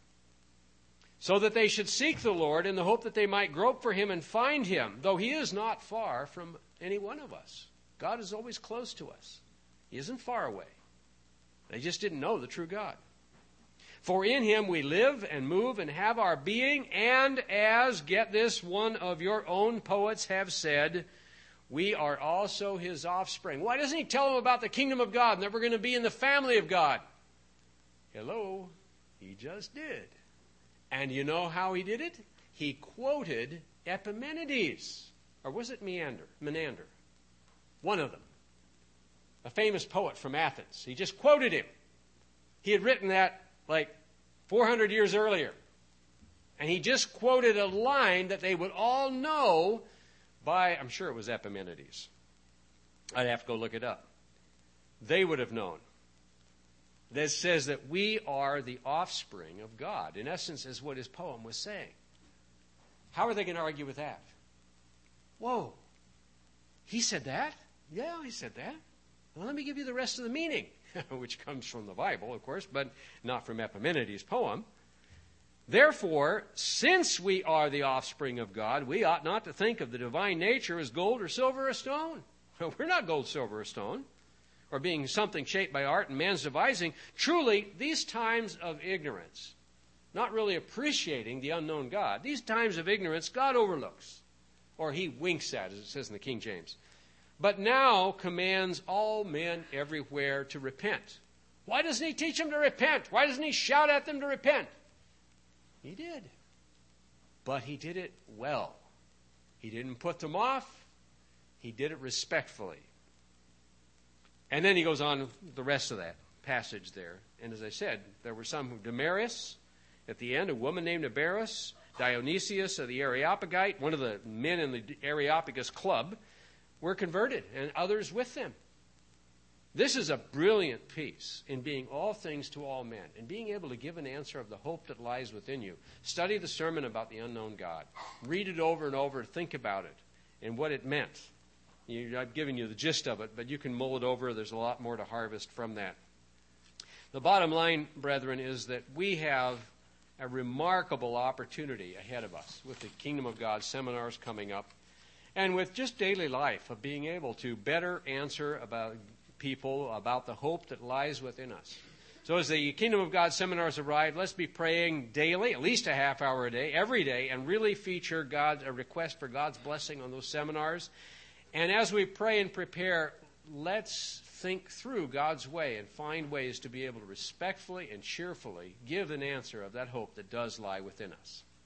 [SPEAKER 1] So that they should seek the Lord in the hope that they might grope for him and find him, though he is not far from any one of us. God is always close to us. He isn't far away. They just didn't know the true God. For in him we live and move and have our being, and as, get this, one of your own poets have said, we are also his offspring. Why doesn't he tell them about the kingdom of God and that we're going to be in the family of God? Hello, he just did. And you know how he did it? He quoted Epimenides. Or was it Menander? Menander. One of them. A famous poet from Athens. He just quoted him. He had written that like four hundred years earlier. And he just quoted a line that they would all know by, I'm sure it was Epimenides. I'd have to go look it up. They would have known. That says that we are the offspring of God. In essence, is what his poem was saying. How are they going to argue with that? Whoa. He said that? Yeah, he said that. Well, let me give you the rest of the meaning, which comes from the Bible, of course, but not from Epimenides' poem. Therefore, since we are the offspring of God, we ought not to think of the divine nature as gold or silver or stone. We're not gold, silver, or stone, or being something shaped by art and man's devising. Truly, these times of ignorance, not really appreciating the unknown God, these times of ignorance God overlooks, or he winks at, as it says in the King James. But now commands all men everywhere to repent. Why doesn't he teach them to repent? Why doesn't he shout at them to repent? He did. But he did it well. He didn't put them off. He did it respectfully. And then he goes on the rest of that passage there. And as I said, there were some who, Damaris, at the end, a woman named Abaris, Dionysius of the Areopagite, one of the men in the Areopagus club, were converted, and others with them. This is a brilliant piece in being all things to all men and being able to give an answer of the hope that lies within you. Study the sermon about the unknown God. Read it over and over. Think about it and what it meant. You, I've given you the gist of it, but you can mull it over. There's a lot more to harvest from that. The bottom line, brethren, is that we have a remarkable opportunity ahead of us with the Kingdom of God seminars coming up and with just daily life of being able to better answer about people about the hope that lies within us. So as the Kingdom of God seminars arrive, let's be praying daily, at least a half hour a day, every day, and really feature God's, a request for God's blessing on those seminars. And as we pray and prepare, let's think through God's way and find ways to be able to respectfully and cheerfully give an answer of that hope that does lie within us.